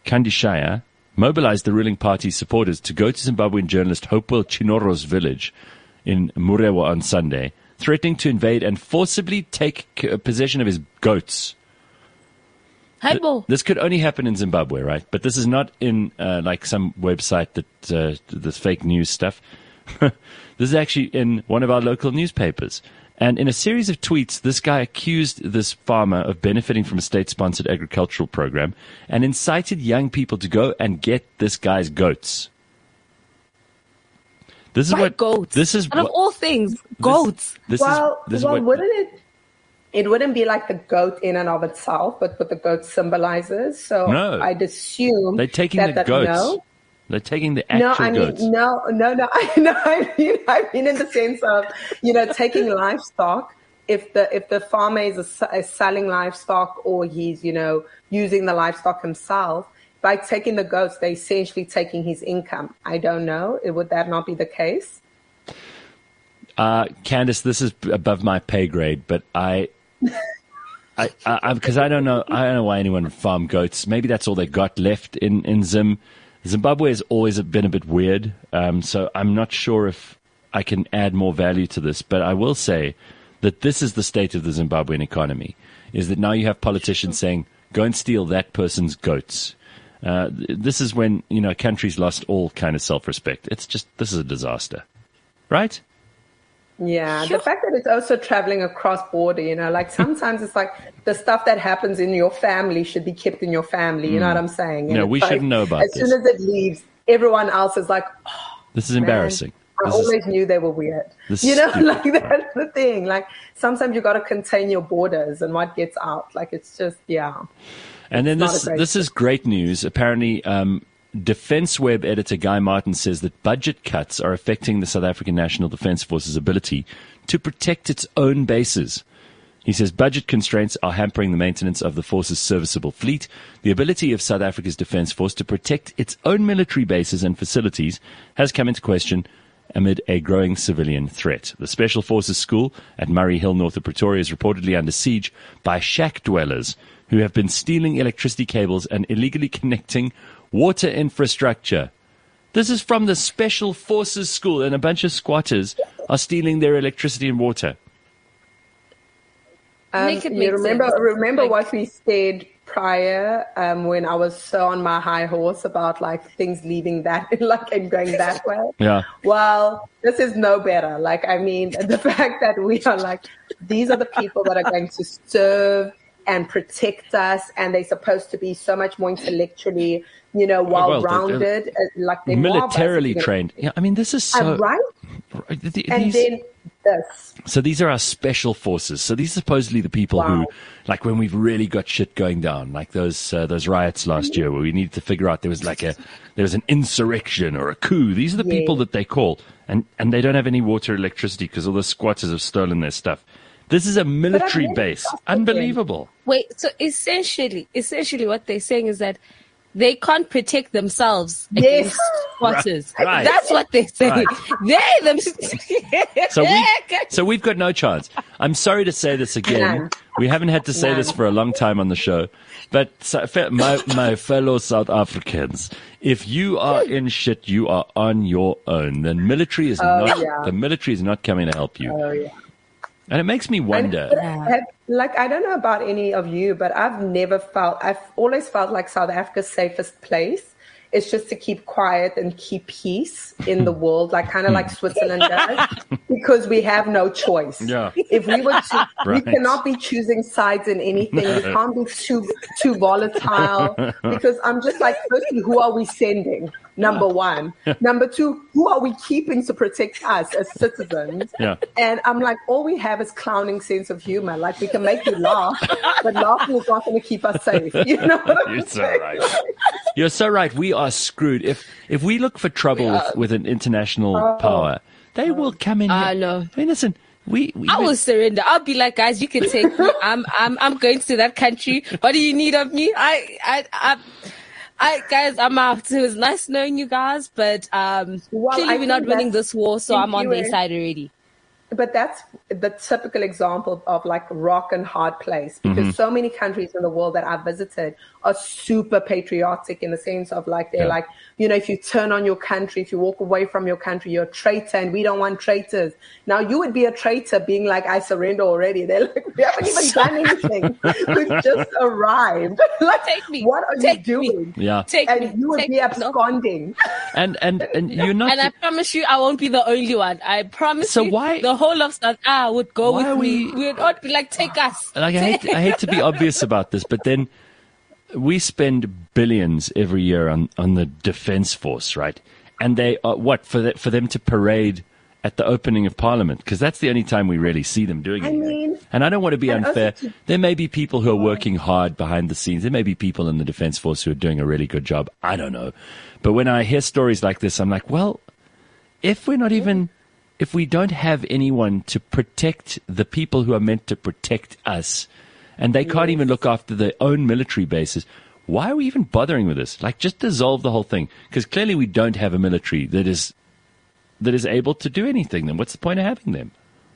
Kandishaya mobilized the ruling party's supporters to go to Zimbabwean journalist Hopewell Chinoro's village in Murewa on Sunday, threatening to invade and forcibly take c- possession of his goats. Th- this could only happen in Zimbabwe, right? But this is not in uh, like some website that uh, this fake news stuff. This is actually in one of our local newspapers. And in a series of tweets, this guy accused this farmer of benefiting from a state-sponsored agricultural program and incited young people to go and get this guy's goats. This is Why what goats. This is out of what, all things, goats. This, this well, is, this well is what, wouldn't it? It wouldn't be like the goat in and of itself, but what the goat symbolizes. So No. I'd assume they're taking that the that goats. no. They're taking the No, actual I mean, goats. no, no, no. I know. I mean, I mean, in the sense of, you know, taking livestock. If the if the farmer is, a, is selling livestock, or he's, you know, using the livestock himself, by taking the goats, they're essentially taking his income. I don't know. Would that not be the case? Uh, Candice, this is above my pay grade, but I, I, I, because I, I don't know, I don't know why anyone would farm goats. Maybe that's all they got left in in Zim. Zimbabwe has always been a bit weird, um, so I'm not sure if I can add more value to this. But I will say that this is the state of the Zimbabwean economy: is that now you have politicians saying, "Go and steal that person's goats." Uh, this is when, you know, a country's lost all kind of self-respect. It's just, this is a disaster, right? Yeah, the fact that it's also traveling across border, you know, like sometimes it's like the stuff that happens in your family should be kept in your family. You know what I'm saying? And No, it's we like, shouldn't know about as this. soon as it leaves, everyone else is like, oh, This is man, embarrassing. I This is- always knew they were weird. This You is know, stupid. like that's the thing. Like sometimes you got to contain your borders and what gets out. Like it's just, yeah. And then It's not this a great this is great news. Apparently, um, Defense Web editor Guy Martin says that budget cuts are affecting the South African National Defence Force's ability to protect its own bases. He says budget constraints are hampering the maintenance of the force's serviceable fleet. The ability of South Africa's Defence Force to protect its own military bases and facilities has come into question amid a growing civilian threat. The Special Forces School at Murray Hill, north of Pretoria, is reportedly under siege by shack dwellers who have been stealing electricity cables and illegally connecting water infrastructure. This is from the Special Forces School, and a bunch of squatters are stealing their electricity and water. Um, Make it you make remember sense. remember Like- what we said prior um, when I was so on my high horse about like things leaving that like and going that way. Yeah. Well, this is no better. Like I mean, the fact that we are like these are the people that are going to serve and protect us, and they're supposed to be so much more intellectually, you know, well, well-rounded, uh, like they're more Militarily basically- trained. Yeah, I mean, this is Uh, so. right? Th- And these- then this. So these are our special forces. So these are supposedly the people who, Wow. like when we've really got shit going down, like those uh, those riots last year where we needed to figure out there was like a there was an insurrection or a coup. These are the Yeah. people that they call, and and they don't have any water, or electricity because all the squatters have stolen their stuff. This is a military never base. trusted them. Unbelievable. Wait, so essentially, essentially what they're saying is that they can't protect themselves Yes. against squatters. Right, right. That's what they're saying. They them. So we so we've got no chance. I'm sorry to say this again. None. We haven't had to say None. this for a long time on the show, but so, fe- my my fellow South Africans, if you are in shit, you are on your own. The military is Oh, not yeah. the military is not coming to help you, Oh yeah. and it makes me And- wonder. but I have- like I don't know about any of you, but I've never felt. I've always felt like South Africa's safest place is just to keep quiet and keep peace in the world, like kind of like Switzerland does, because we have no choice. Yeah. If we were to, Right. we cannot be choosing sides in anything. We can't be too too volatile. Because I'm just like, firstly, who are we sending? Number one. Number two, who are we keeping to protect us as citizens? Yeah. And I'm like, all we have is clowning sense of humor. Like we can make you laugh, but laughing is not going to keep us safe. You know what I'm You're so saying? right. You're so right. We are screwed. If if we look for trouble with, with an international Oh. power, they will come in. I here. know. I mean, listen. We, we I will surrender. I'll be like, guys, you can take me. I'm, I'm, I'm going to that country. What do you need of me? I, I, I, I guys, I'm out. It was nice knowing you guys, but um, Well, clearly I we're not think winning that's- this war, so think I'm on you their were- side already. but that's the typical example of like rock and hard place, because mm-hmm. so many countries in the world that I've visited are super patriotic in the sense of like, they're yeah. like, you know, if you turn on your country, if you walk away from your country, you're a traitor, and we don't want traitors. Now you would be a traitor being like, I surrender already. They're like, we haven't even done anything. We've just arrived. Like, take me. What are take you doing? Me. Yeah. Take and me. you would take be absconding. And, and, and you're not. And I promise you, I won't be the only one. I promise so you. why, the whole of South Ah would go why with we, me. We would all be like, take us. Like, I hate, I hate to be obvious about this, but then we spend billions every year on, on the defense force, right? And they are what for the, for them to parade at the opening of Parliament, because that's the only time we really see them doing I anything. Mean, and I don't want to be unfair. To, there may be people who are working hard behind the scenes. There may be people in the defense force who are doing a really good job. I don't know. But when I hear stories like this, I'm like, well, if we're not even, if we don't have anyone to protect the people who are meant to protect us, and they can't even look after their own military bases, why are we even bothering with this? Like, just dissolve the whole thing. Because clearly we don't have a military that is that is able to do anything. Then what's the point of having them?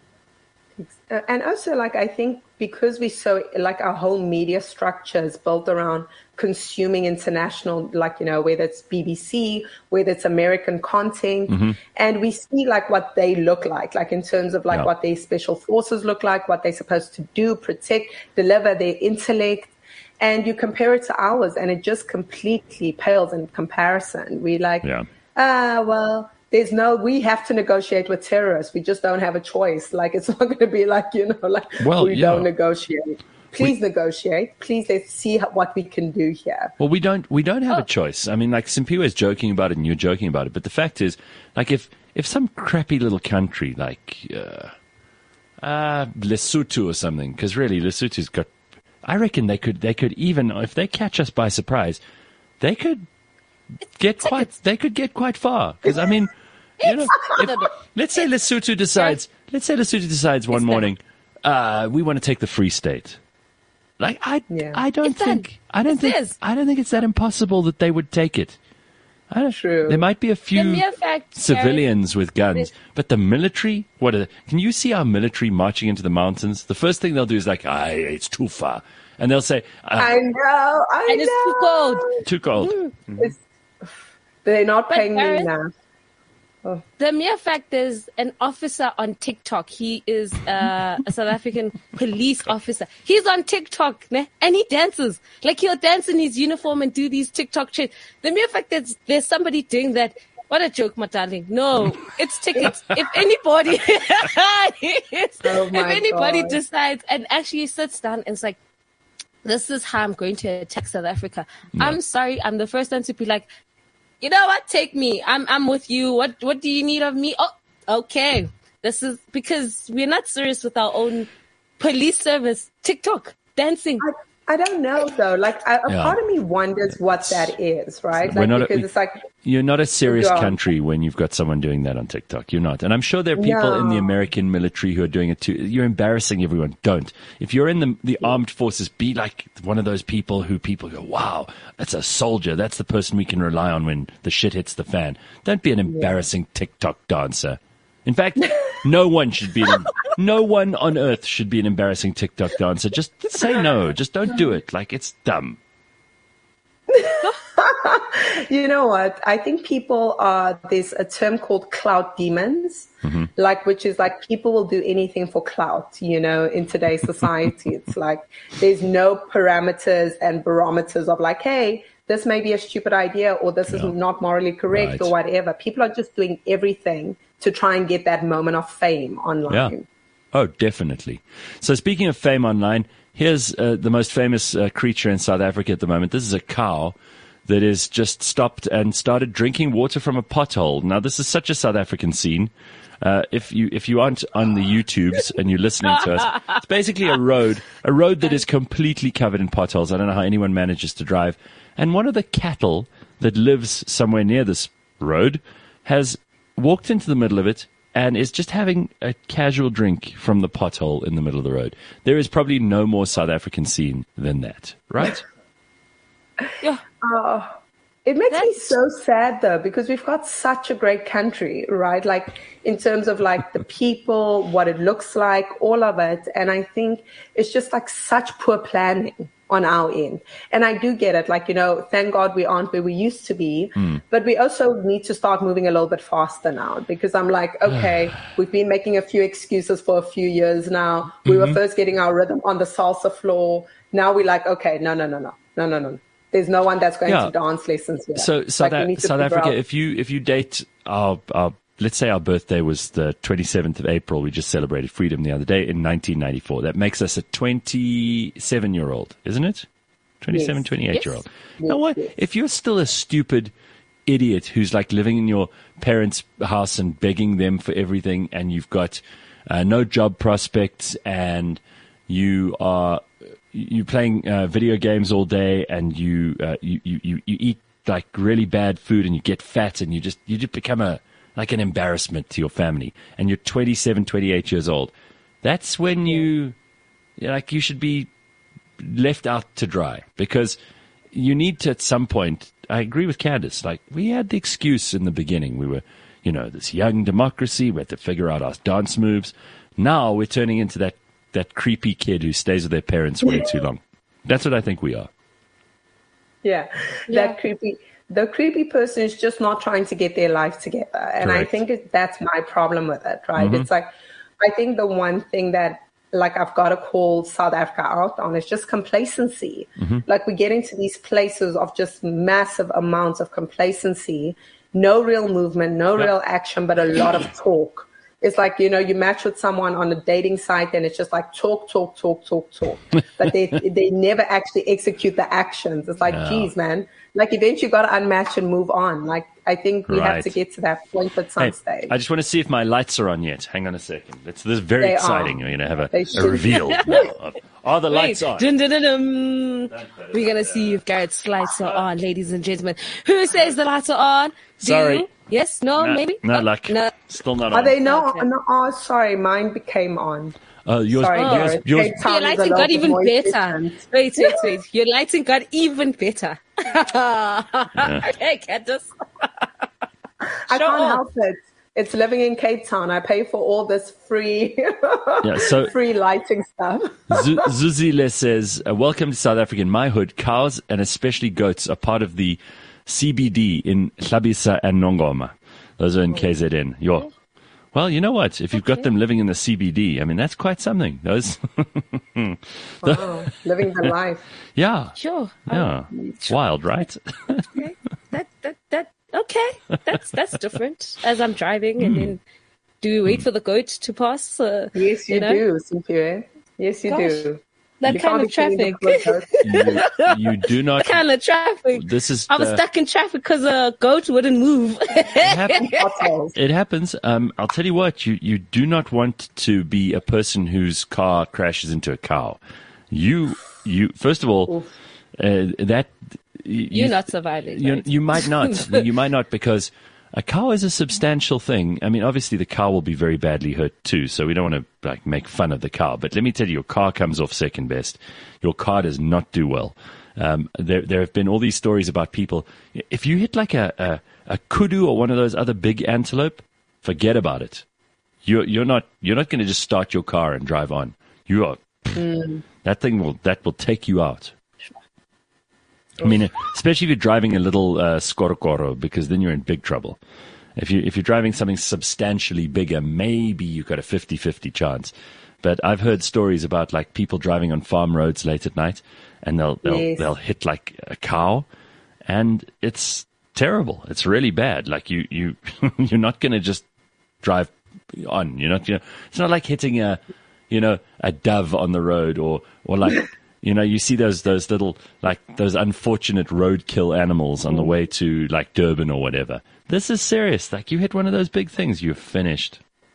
Uh, and also, like, I think because we so, like, our whole media structure is built around consuming international, like, you know, whether it's B B C, whether it's American content, mm-hmm. and we see, like, what they look like, like, in terms of, like, yeah. what their special forces look like, what they're supposed to do, protect, deliver their intellect, and you compare it to ours, and it just completely pales in comparison. We like, yeah. ah, well, there's no, we have to negotiate with terrorists. We just don't have a choice. Like, it's not going to be like, you know, like, well, we yeah. don't negotiate. Please we, negotiate. Please, let's see how, what we can do here. Well, we don't, we don't have oh. a choice. I mean, like, Simpiwe is joking about it and you're joking about it. But the fact is, like, if, if some crappy little country like, uh, uh, Lesotho or something, because really Lesotho's got, I reckon they could, they could even, if they catch us by surprise, they could get quite, they could get quite far. Because, I mean, you know, if, let's say Lesotho decides, let's say Lesotho decides one morning, uh, we want to take the Free State. Like, I, yeah. I don't it's think, that, I don't think, this. I don't think it's that impossible that they would take it. I don't, True. There might be a few fact, civilians with guns, but the military, what are they, can you see our military marching into the mountains? The first thing they'll do is like, ah, it's too far. And they'll say, uh, I know, I and know. it's too cold. Too cold. Mm-hmm. It's, they're not but paying Gareth, me enough. Oh. The mere fact is an officer on TikTok. He is uh, a South African police officer. He's on TikTok, né? And he dances. Like, he'll dance in his uniform and do these TikTok shit. The mere fact that there's somebody doing that, what a joke, my darling. No, it's tickets. If anybody, if oh my anybody God. decides and actually sits down and is like, this is how I'm going to attack South Africa. No. I'm sorry. I'm the first one to be like, you know what? Take me. I'm I'm with you. What what do you need of me? Oh, okay. This is because we're not serious with our own police service. TikTok dancing. I, I don't know though. Like, I, a yeah. part of me wonders what that is, right? Like, because a, we, it's like you're not a serious country when you've got someone doing that on TikTok. You're not. And I'm sure there are people no. in the American military who are doing it too. You're embarrassing everyone. Don't. If you're in the the armed forces, be like one of those people who people go, wow, that's a soldier. That's the person we can rely on when the shit hits the fan. Don't be an embarrassing yeah. TikTok dancer. In fact, no one should be an, no one on earth should be an embarrassing TikTok dancer. Just say no. Just don't do it. Like, it's dumb. You know what? I think people are, there's a term called clout demons, mm-hmm. like, which is like people will do anything for clout, you know, in today's society. It's like there's no parameters and barometers of like, hey, this may be a stupid idea or this yeah. is not morally correct right. or whatever. People are just doing everything to try and get that moment of fame online. Yeah. Oh, definitely. So speaking of fame online, here's uh, the most famous uh, creature in South Africa at the moment. This is a cow that is just stopped and started drinking water from a pothole. Now, this is such a South African scene. Uh, if you if you aren't on the YouTubes and you're listening to us, it's basically a road, a road that is completely covered in potholes. I don't know how anyone manages to drive. And one of the cattle that lives somewhere near this road has walked into the middle of it and is just having a casual drink from the pothole in the middle of the road. There is probably no more South African scene than that, right? Yeah. Oh, It makes me That's- so sad though, because we've got such a great country, right? Like in terms of like the people, what it looks like, all of it. And I think it's just like such poor planning on our end. And I do get it. Like, you know, thank God we aren't where we used to be, mm. but we also need to start moving a little bit faster now, because I'm like, okay, we've been making a few excuses for a few years now. We mm-hmm. were first getting our rhythm on the salsa floor. Now we're like, okay, no, no, no, no, no, no, no. There's no one that's going yeah. to dance lessons here. So South, like, South Africa, out- if you if you date our, our let's say our birthday was the twenty-seventh of April, we just celebrated freedom the other day in nineteen ninety-four. That makes us a twenty-seven year old, isn't it? twenty-seven, yes. twenty-eight yes. year old. Yes. Now what? Yes. If you're still a stupid idiot who's like living in your parents' house and begging them for everything, and you've got uh, no job prospects, and you are you playing uh, video games all day, and you, uh, you you you you eat like really bad food, and you get fat, and you just you just become a like an embarrassment to your family, and you're twenty-seven, twenty-eight years old. That's when you like you should be left out to dry, because you need to at some point. I agree with Candace. Like, we had the excuse in the beginning. We were, you know, this young democracy. We had to figure out our dance moves. Now we're turning into that, that creepy kid who stays with their parents way too long. That's what I think we are. Yeah, Yeah. that creepy. The creepy person is just not trying to get their life together. And Correct. I think it, that's my problem with it, right? Mm-hmm. It's like, I think the one thing that, like, I've got to call South Africa out on is just complacency. Mm-hmm. Like, we get into these places of just massive amounts of complacency, no real movement, no yep. real action, but a lot of talk. It's like, you know, you match with someone on a dating site and it's just like talk, talk, talk, talk, talk. But they they never actually execute the actions. It's like, no. geez, man, like eventually you got to unmatch and move on. Like, I think we right. have to get to that point at some hey, stage. I just want to see if my lights are on yet. Hang on a second. It's, this is very They exciting. are. We're going to have a, They a should. reveal now of, are the lights Wait. on? Dun, dun, dun, dun. We're going to see if Garrett's lights are on, ladies and gentlemen. Who says the lights are on? Do Sorry. you? Yes? No? No, Maybe? no Oh, luck. No. Still not Are on. they not? Okay. No, oh, sorry, mine became on. Uh, yours, Sorry, yours, Garrett. yours, Cape Town Your is a lighting little got bit even more better. efficient. Wait, wait, wait. Your lighting got even better. Hey, Candace. I Show can't off. help it. It's living in Cape Town. I pay for all this free, Yeah, so- free lighting stuff. Z- Zuzile says, uh, welcome to South Africa. In my hood, cows and especially goats are part of the C B D in Hlabisa and Nongoma. Those are in K Z N. Yo. Well, you know what? If you've got them living in the C B D, I mean, that's quite something. Those, Wow, living the life. yeah, Sure. yeah, wild, right? Okay. That, that, that, okay. That's, that's different. As I'm driving and then do we wait for the goat to pass? Uh, Yes, you, you know? do, Cynthia. Yes, you Gosh, do. That You kind can't of be killing traffic. them with goats. you, you do not. That kind of traffic. This is I was the- stuck in traffic because a goat wouldn't move. It happens. Potholes. It happens. Um, I'll tell you what. You you do not want to be a person whose car crashes into a cow. You you first of all, uh, that you, You're not surviving. You, right? you might not. You might not, because a cow is a substantial thing. I mean, obviously the cow will be very badly hurt too, so we don't want to like make fun of the cow. But let me tell you, your car comes off second best. Your car does not do well. Um, there there have been all these stories about people. If you hit like a, a, a kudu or one of those other big antelope, forget about it. You're you're not you're not going to just start your car and drive on. You are Mm. that thing will that will take you out. I mean, especially if you're driving a little uh, skorokoro, because then you're in big trouble. If you if you're driving something substantially bigger, maybe you've got a fifty-fifty chance. But I've heard stories about like people driving on farm roads late at night, and they'll they'll Yes. they'll hit like a cow, and it's terrible. It's really bad. Like you you you're not going to just drive on. You're not. You know, it's not like hitting a you know a dove on the road, or or like. You know, you see those those little, like, those unfortunate roadkill animals on the way to, like, Durban or whatever. This is serious. Like, you hit one of those big things, you're finished.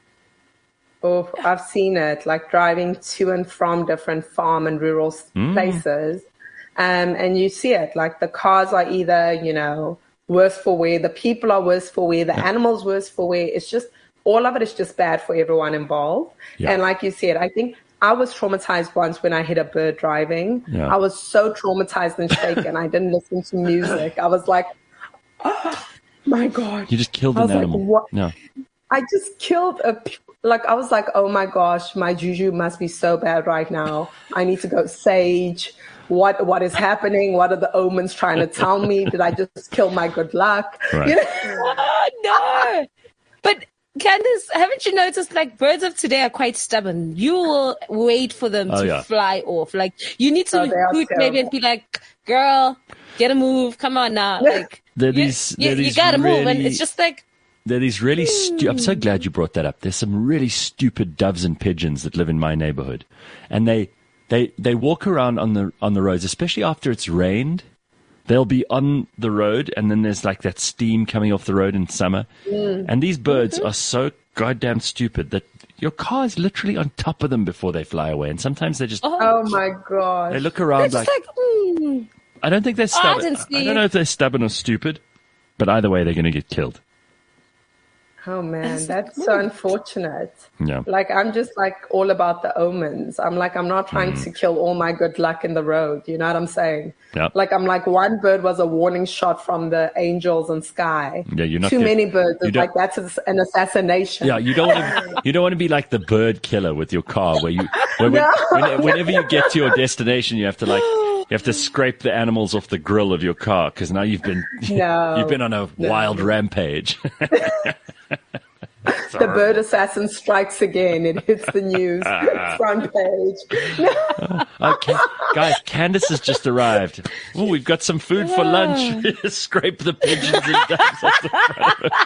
Oh, I've seen it, like driving to and from different farm and rural s- Mm. places. Um, and you see it, like the cars are either, you know, worse for wear, the people are worse for wear, the animals worse for wear. It's just, all of it is just bad for everyone involved. Yeah. And like you said, I think I was traumatized once when I hit a bird driving. Yeah. I was so traumatized and shaken. I didn't listen to music. I was like, My God. You just killed I an was like, animal. what? No. I just killed a, like, I was like, oh my gosh, my juju must be so bad right now. I need to go sage. What, what is happening? What are the omens trying to tell me? Did I just kill my good luck? Right. You know? Oh, no. But Candace, haven't you noticed, like, birds of today are quite stubborn. You will wait for them Oh, to yeah. fly off. Like, you need to Oh, they are hoot maybe and be like, girl, get a move. Come on now. Like, They're you, these- you, they're you these gotta move. And really- it's just like, There are these really stu- I'm so glad you brought that up. There's some really stupid doves and pigeons that live in my neighborhood. And they they they walk around on the on the roads, especially after it's rained. They'll be on the road and then there's like that steam coming off the road in summer. And these birds are so goddamn stupid that your car is literally on top of them before they fly away. And sometimes they just oh, Oh my they gosh. look around it's just like, like, mm. I don't think they're stubborn. didn't I see don't it. know if they're stubborn or stupid, but either way they're going to get killed. Oh man, It's- that's so unfortunate. Yeah. Like, I'm just like all about the omens. I'm like, I'm not trying Mm. to kill all my good luck in the road. You know what I'm saying? Yeah. Like, I'm like, one bird was a warning shot from the angels and sky. Yeah, you're not Too get- many birds. you It's don't- like, that's an assassination. Yeah, you don't want to. You don't want to be like the bird killer with your car, where you, where, when- No. when- whenever you get to your destination, you have to like, you have to scrape the animals off the grill of your car because now you've been, No. you've been on a wild rampage. The bird assassin strikes again. It hits the news front page. Okay, guys, Candace has just arrived. Oh, we've got some food for lunch. Scrape the pigeons and doves off the front of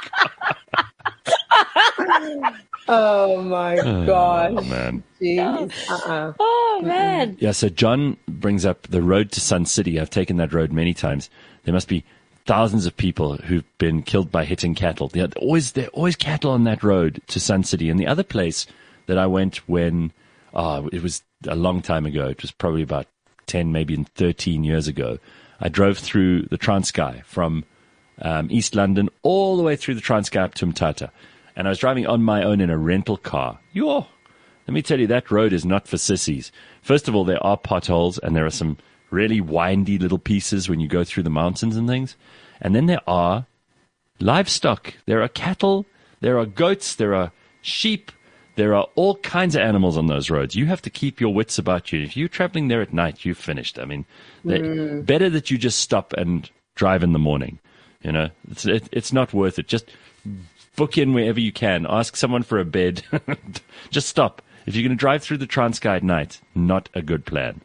it. Oh my gosh. Oh man. Jeez. Uh-uh. oh, man. Yeah, so John brings up the road to Sun City. I've taken that road many times. There must be thousands of people who've been killed by hitting cattle. There are always, there are always cattle on that road to Sun City. And the other place that I went when, oh, it was a long time ago. It was probably about ten, maybe thirteen years ago. I drove through the Transkei from um, East London all the way through the Transkei up to Mthatha. And I was driving on my own in a rental car. Yo, let me tell you, that road is not for sissies. First of all, there are potholes and there are some really windy little pieces when you go through the mountains and things. And then there are livestock. There are cattle, there are goats, there are sheep, there are all kinds of animals on those roads. You have to keep your wits about you. If you're traveling there at night, you've finished. I mean, mm. better that you just stop and drive in the morning. You know, it's, it, it's not worth it. Just book in wherever you can. Ask someone for a bed. Just stop. If you're going to drive through the Transkei at night, not a good plan.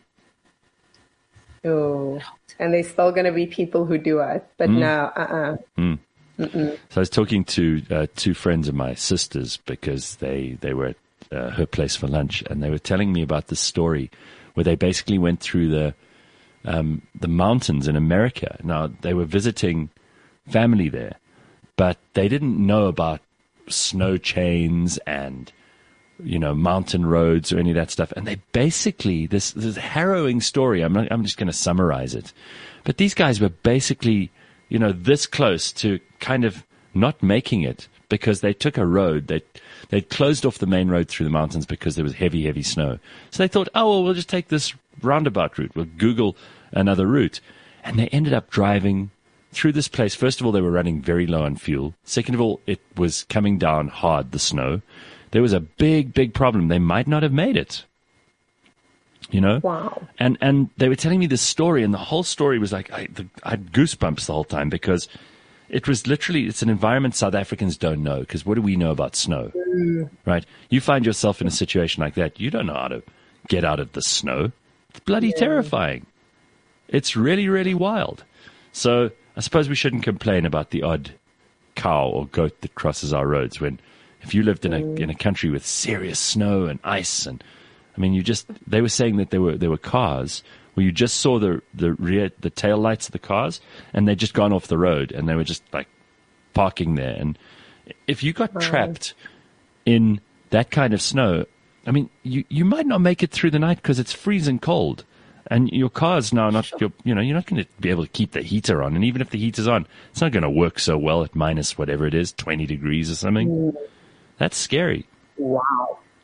Oh, and there's still going to be people who do it, but Mm. no, uh-uh. Mm. So I was talking to uh, two friends of my sisters because they, they were at uh, her place for lunch, and they were telling me about this story where they basically went through the um, the mountains in America. Now, they were visiting family there, but they didn't know about snow chains and, you know, mountain roads or any of that stuff. And they basically, this, this harrowing story, I'm not, I'm just going to summarize it. But these guys were basically, you know, this close to kind of not making it because they took a road. They, they'd closed off the main road through the mountains because there was heavy, heavy snow. So they thought, oh, well, we'll just take this roundabout route. We'll Google another route. And they ended up driving through this place. First of all, they were running very low on fuel. Second of all, it was coming down hard, the snow. There was a big, big problem. They might not have made it. You know? Wow. And and they were telling me this story, and the whole story was like, I, the, I had goosebumps the whole time because it was literally, it's an environment South Africans don't know, because what do we know about snow? Mm. Right? You find yourself in a situation like that, you don't know how to get out of the snow. It's bloody yeah. terrifying. It's really, really wild. So I suppose we shouldn't complain about the odd cow or goat that crosses our roads when, if you lived in a in a country with serious snow and ice, and I mean, you just, they were saying that there were there were cars where you just saw the the rear the tail lights of the cars, and they'd just gone off the road, and they were just like parking there. And if you got trapped in that kind of snow, I mean, you you might not make it through the night because it's freezing cold. And your car's now not, you're, you know, you're not going to be able to keep the heater on. And even if the heater's on, it's not going to work so well at minus whatever it is, twenty degrees or something. Mm. That's scary. Wow.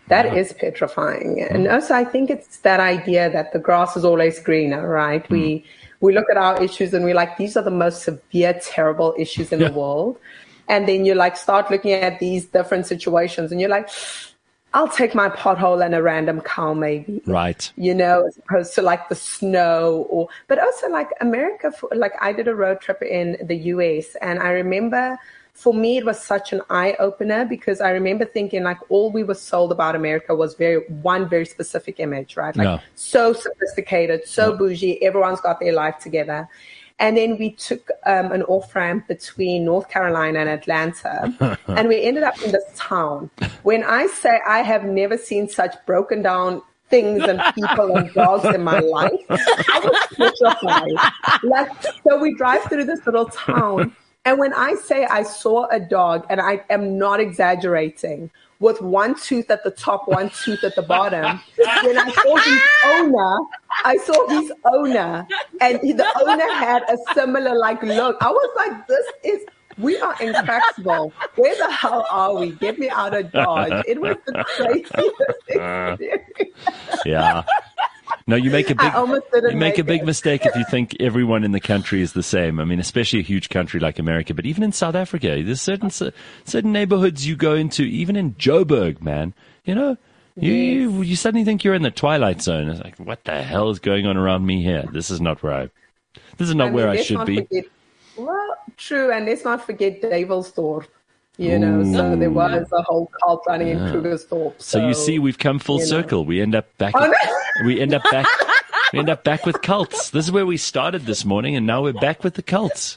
That yeah. is petrifying. And mm. also, I think it's that idea that the grass is always greener, right? Mm. We we look at our issues and we're like, these are the most severe, terrible issues in yeah. the world. And then you like start looking at these different situations and you're like, I'll take my pothole and a random cow maybe. Right. You know, as opposed to like the snow or, but also like America, like I did a road trip in the U S and I remember for me, it was such an eye-opener because I remember thinking like all we were sold about America was very one very specific image, right? Like no. so sophisticated, so no. bougie, everyone's got their life together. And then we took um, an off-ramp between North Carolina and Atlanta, and we ended up in this town. When I say I have never seen such broken down things and people and dogs in my life, I was petrified. Like, so we drive through this little town. And when I say I saw a dog, and I am not exaggerating, with one tooth at the top, one tooth at the bottom, when I saw his owner, I saw his owner, and the owner had a similar like look. I was like, this is, we are in Cracksville. Where the hell are we? Get me out of Dodge. It was the craziest experience. Yeah. No, you make a big you make a big it. mistake if you think everyone in the country is the same. I mean, especially a huge country like America, but even in South Africa, there's certain certain neighborhoods you go into, even in Joburg, man. You know, you yes. you, you suddenly think you're in the Twilight Zone. It's like, what the hell is going on around me here? This is not where I. This is not I mean, where I should be. Forget, well, true, and let's not forget Devilsdorp. You know, Ooh. so there was a whole cult running yeah. in Krugersdorp. So, so you see, we've come full circle. Know. We end up back. Oh, at, no. We end up back. We end up back with cults. This is where we started this morning, and now we're back with the cults.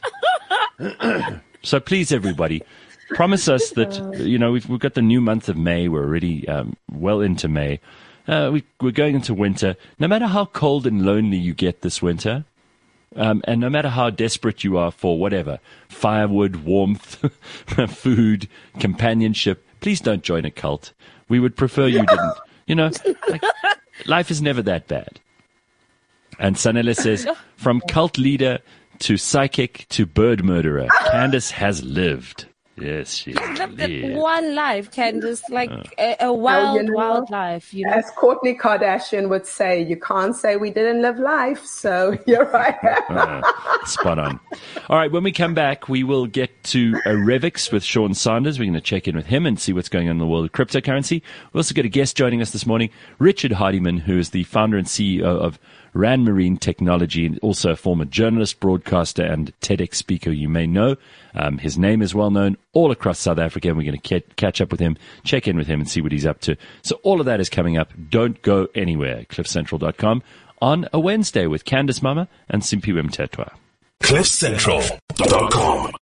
So please, everybody, promise us that you know we've we've got the new month of May. We're already um, well into May. Uh, we, we're going into winter. No matter how cold and lonely you get this winter. Um, and no matter how desperate you are for whatever, firewood, warmth, food, companionship, please don't join a cult. We would prefer you didn't. You know, like, life is never that bad. And Sanela says, from cult leader to psychic to bird murderer, Candace has lived. Yes, she's lived one life, Candace, like uh, a, a wild, you know, wild life. You know? As Kourtney Kardashian would say, you can't say we didn't live life, so you're right. uh, spot on. All right, when we come back, we will get to a Revix with Sean Sanders. We're going to check in with him and see what's going on in the world of cryptocurrency. We've also got a guest joining us this morning, Richard Hardiman, who is the founder and C E O of Rand Marine Technology, and also a former journalist, broadcaster, and TEDx speaker you may know. Um, his name is well known all across South Africa, and we're going to ke- catch up with him, check in with him, and see what he's up to. So all of that is coming up. Don't go anywhere. cliff central dot com on a Wednesday with Candace Mama and Simpiwe Mtetwa. cliff central dot com